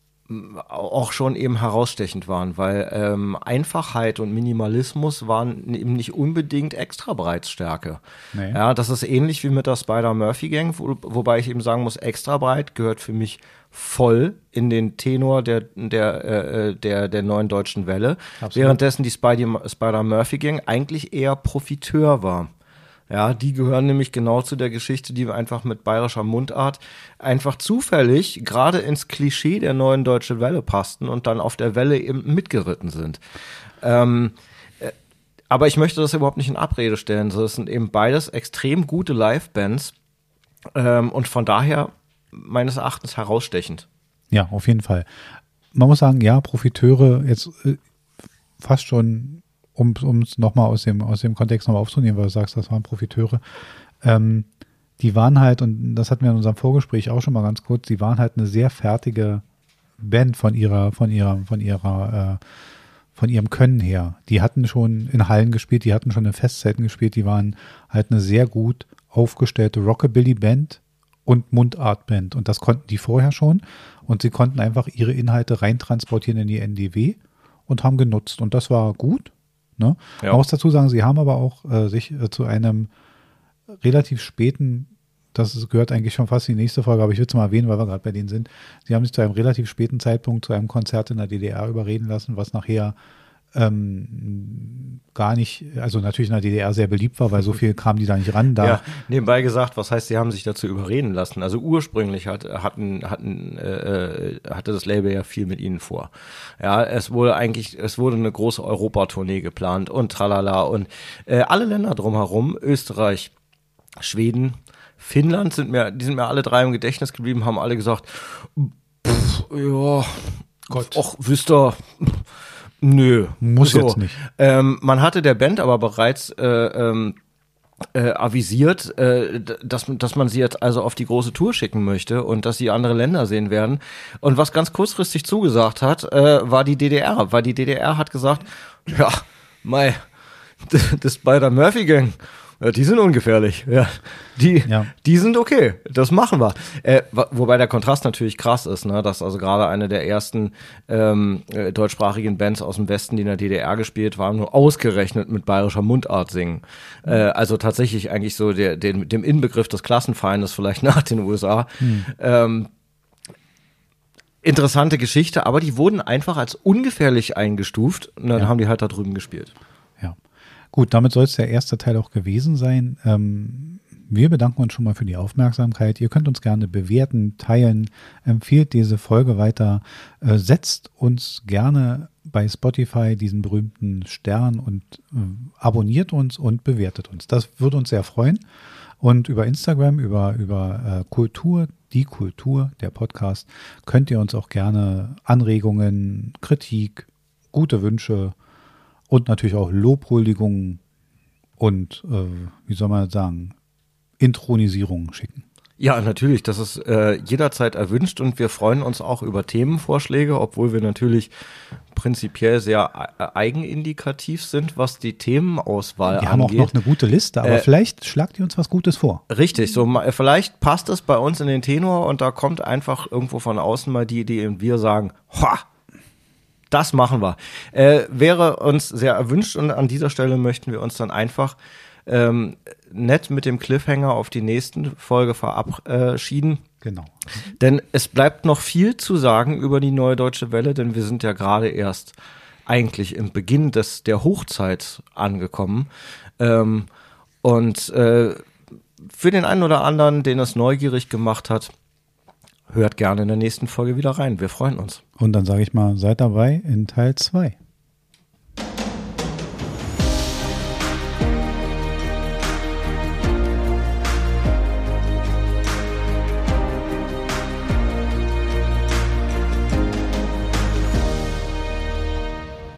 auch schon eben herausstechend waren, weil ähm, Einfachheit und Minimalismus waren eben nicht unbedingt Extra-Breitstärke. Nee. Ja, das ist ähnlich wie mit der Spider-Murphy-Gang, wo, wobei ich eben sagen muss, Extra-Breit gehört für mich voll in den Tenor der der äh, der der neuen deutschen Welle, Absolut. Währenddessen die Spider-Murphy-Gang eigentlich eher Profiteur war. Ja, die gehören nämlich genau zu der Geschichte, die wir einfach mit bayerischer Mundart einfach zufällig gerade ins Klischee der neuen deutschen Welle passten und dann auf der Welle eben mitgeritten sind. Ähm, äh, aber ich möchte das überhaupt nicht in Abrede stellen. Das sind eben beides extrem gute Live-Bands ähm, und von daher meines Erachtens herausstechend. Ja, auf jeden Fall. Man muss sagen, ja, Profiteure jetzt äh, fast schon um es nochmal aus dem, aus dem Kontext nochmal aufzunehmen, weil du sagst, das waren Profiteure, ähm, die waren halt, und das hatten wir in unserem Vorgespräch auch schon mal ganz kurz, die waren halt eine sehr fertige Band von ihrer, von ihrer, von ihrer, äh, von ihrem Können her. Die hatten schon in Hallen gespielt, die hatten schon in Festzelten gespielt, die waren halt eine sehr gut aufgestellte Rockabilly-Band und Mundart-Band. Und das konnten die vorher schon. Und sie konnten einfach ihre Inhalte reintransportieren in die N D W und haben genutzt. Und das war gut. Ne? Ja. Man muss dazu sagen, sie haben aber auch äh, sich äh, zu einem relativ späten, das ist, gehört eigentlich schon fast in die nächste Folge, aber ich will es mal erwähnen, weil wir gerade bei denen sind, sie haben sich zu einem relativ späten Zeitpunkt zu einem Konzert in der D D R überreden lassen, was nachher ähm, gar nicht, also natürlich in der D D R sehr beliebt war, weil so viel kamen die da nicht ran. Da ja, nebenbei gesagt, was heißt, sie haben sich dazu überreden lassen? Also ursprünglich hat, hatten, hatten, äh, hatte das Label ja viel mit ihnen vor. Ja, es wurde eigentlich, es wurde eine große Europatournee geplant und tralala und äh, alle Länder drumherum, Österreich, Schweden, Finnland sind mir, die sind mir alle drei im Gedächtnis geblieben, haben alle gesagt, pff, ja, Gott, ach, wisst ihr, nö. Muss so. Jetzt nicht. Ähm, man hatte der Band aber bereits äh, ähm, äh, avisiert, äh, dass, dass man sie jetzt also auf die große Tour schicken möchte und dass sie andere Länder sehen werden. Und was ganz kurzfristig zugesagt hat, äh, war die D D R. Weil die D D R hat gesagt, ja, mei, das bei der Murphy-Gang, ja, die sind ungefährlich. Ja, die, ja. die sind okay. Das machen wir. Äh, wobei der Kontrast natürlich krass ist, ne, dass also gerade eine der ersten ähm, äh, deutschsprachigen Bands aus dem Westen, die in der D D R gespielt waren, nur ausgerechnet mit bayerischer Mundart singen. Mhm. Äh, also tatsächlich eigentlich so der, den, dem Inbegriff des Klassenfeindes vielleicht nach den U S A. Mhm. Ähm, interessante Geschichte, aber die wurden einfach als ungefährlich eingestuft und dann ja. haben die halt da drüben gespielt. Ja. Gut, damit soll es der erste Teil auch gewesen sein. Ähm, wir bedanken uns schon mal für die Aufmerksamkeit. Ihr könnt uns gerne bewerten, teilen, empfiehlt diese Folge weiter, äh, setzt uns gerne bei Spotify diesen berühmten Stern und äh, abonniert uns und bewertet uns. Das würde uns sehr freuen. Und über Instagram, über, über äh, Kultur, die Kultur, der Podcast, könnt ihr uns auch gerne Anregungen, Kritik, gute Wünsche und natürlich auch Lobhuldigungen und, äh, wie soll man sagen, Intronisierungen schicken. Ja, natürlich, das ist äh, jederzeit erwünscht und wir freuen uns auch über Themenvorschläge, obwohl wir natürlich prinzipiell sehr e- eigenindikativ sind, was die Themenauswahl angeht. Wir haben auch noch eine gute Liste, aber äh, vielleicht schlagt ihr uns was Gutes vor. Richtig, so vielleicht passt es bei uns in den Tenor und da kommt einfach irgendwo von außen mal die Idee und wir sagen, ha, das machen wir. Äh, wäre uns sehr erwünscht und an dieser Stelle möchten wir uns dann einfach ähm, nett mit dem Cliffhanger auf die nächsten Folge verabschieden. Genau. Denn es bleibt noch viel zu sagen über die Neue Deutsche Welle, denn wir sind ja gerade erst eigentlich im Beginn des der Hochzeit angekommen. Ähm, und äh, für den einen oder anderen, den es neugierig gemacht hat, hört gerne in der nächsten Folge wieder rein. Wir freuen uns. Und dann sage ich mal, seid dabei in Teil zwei.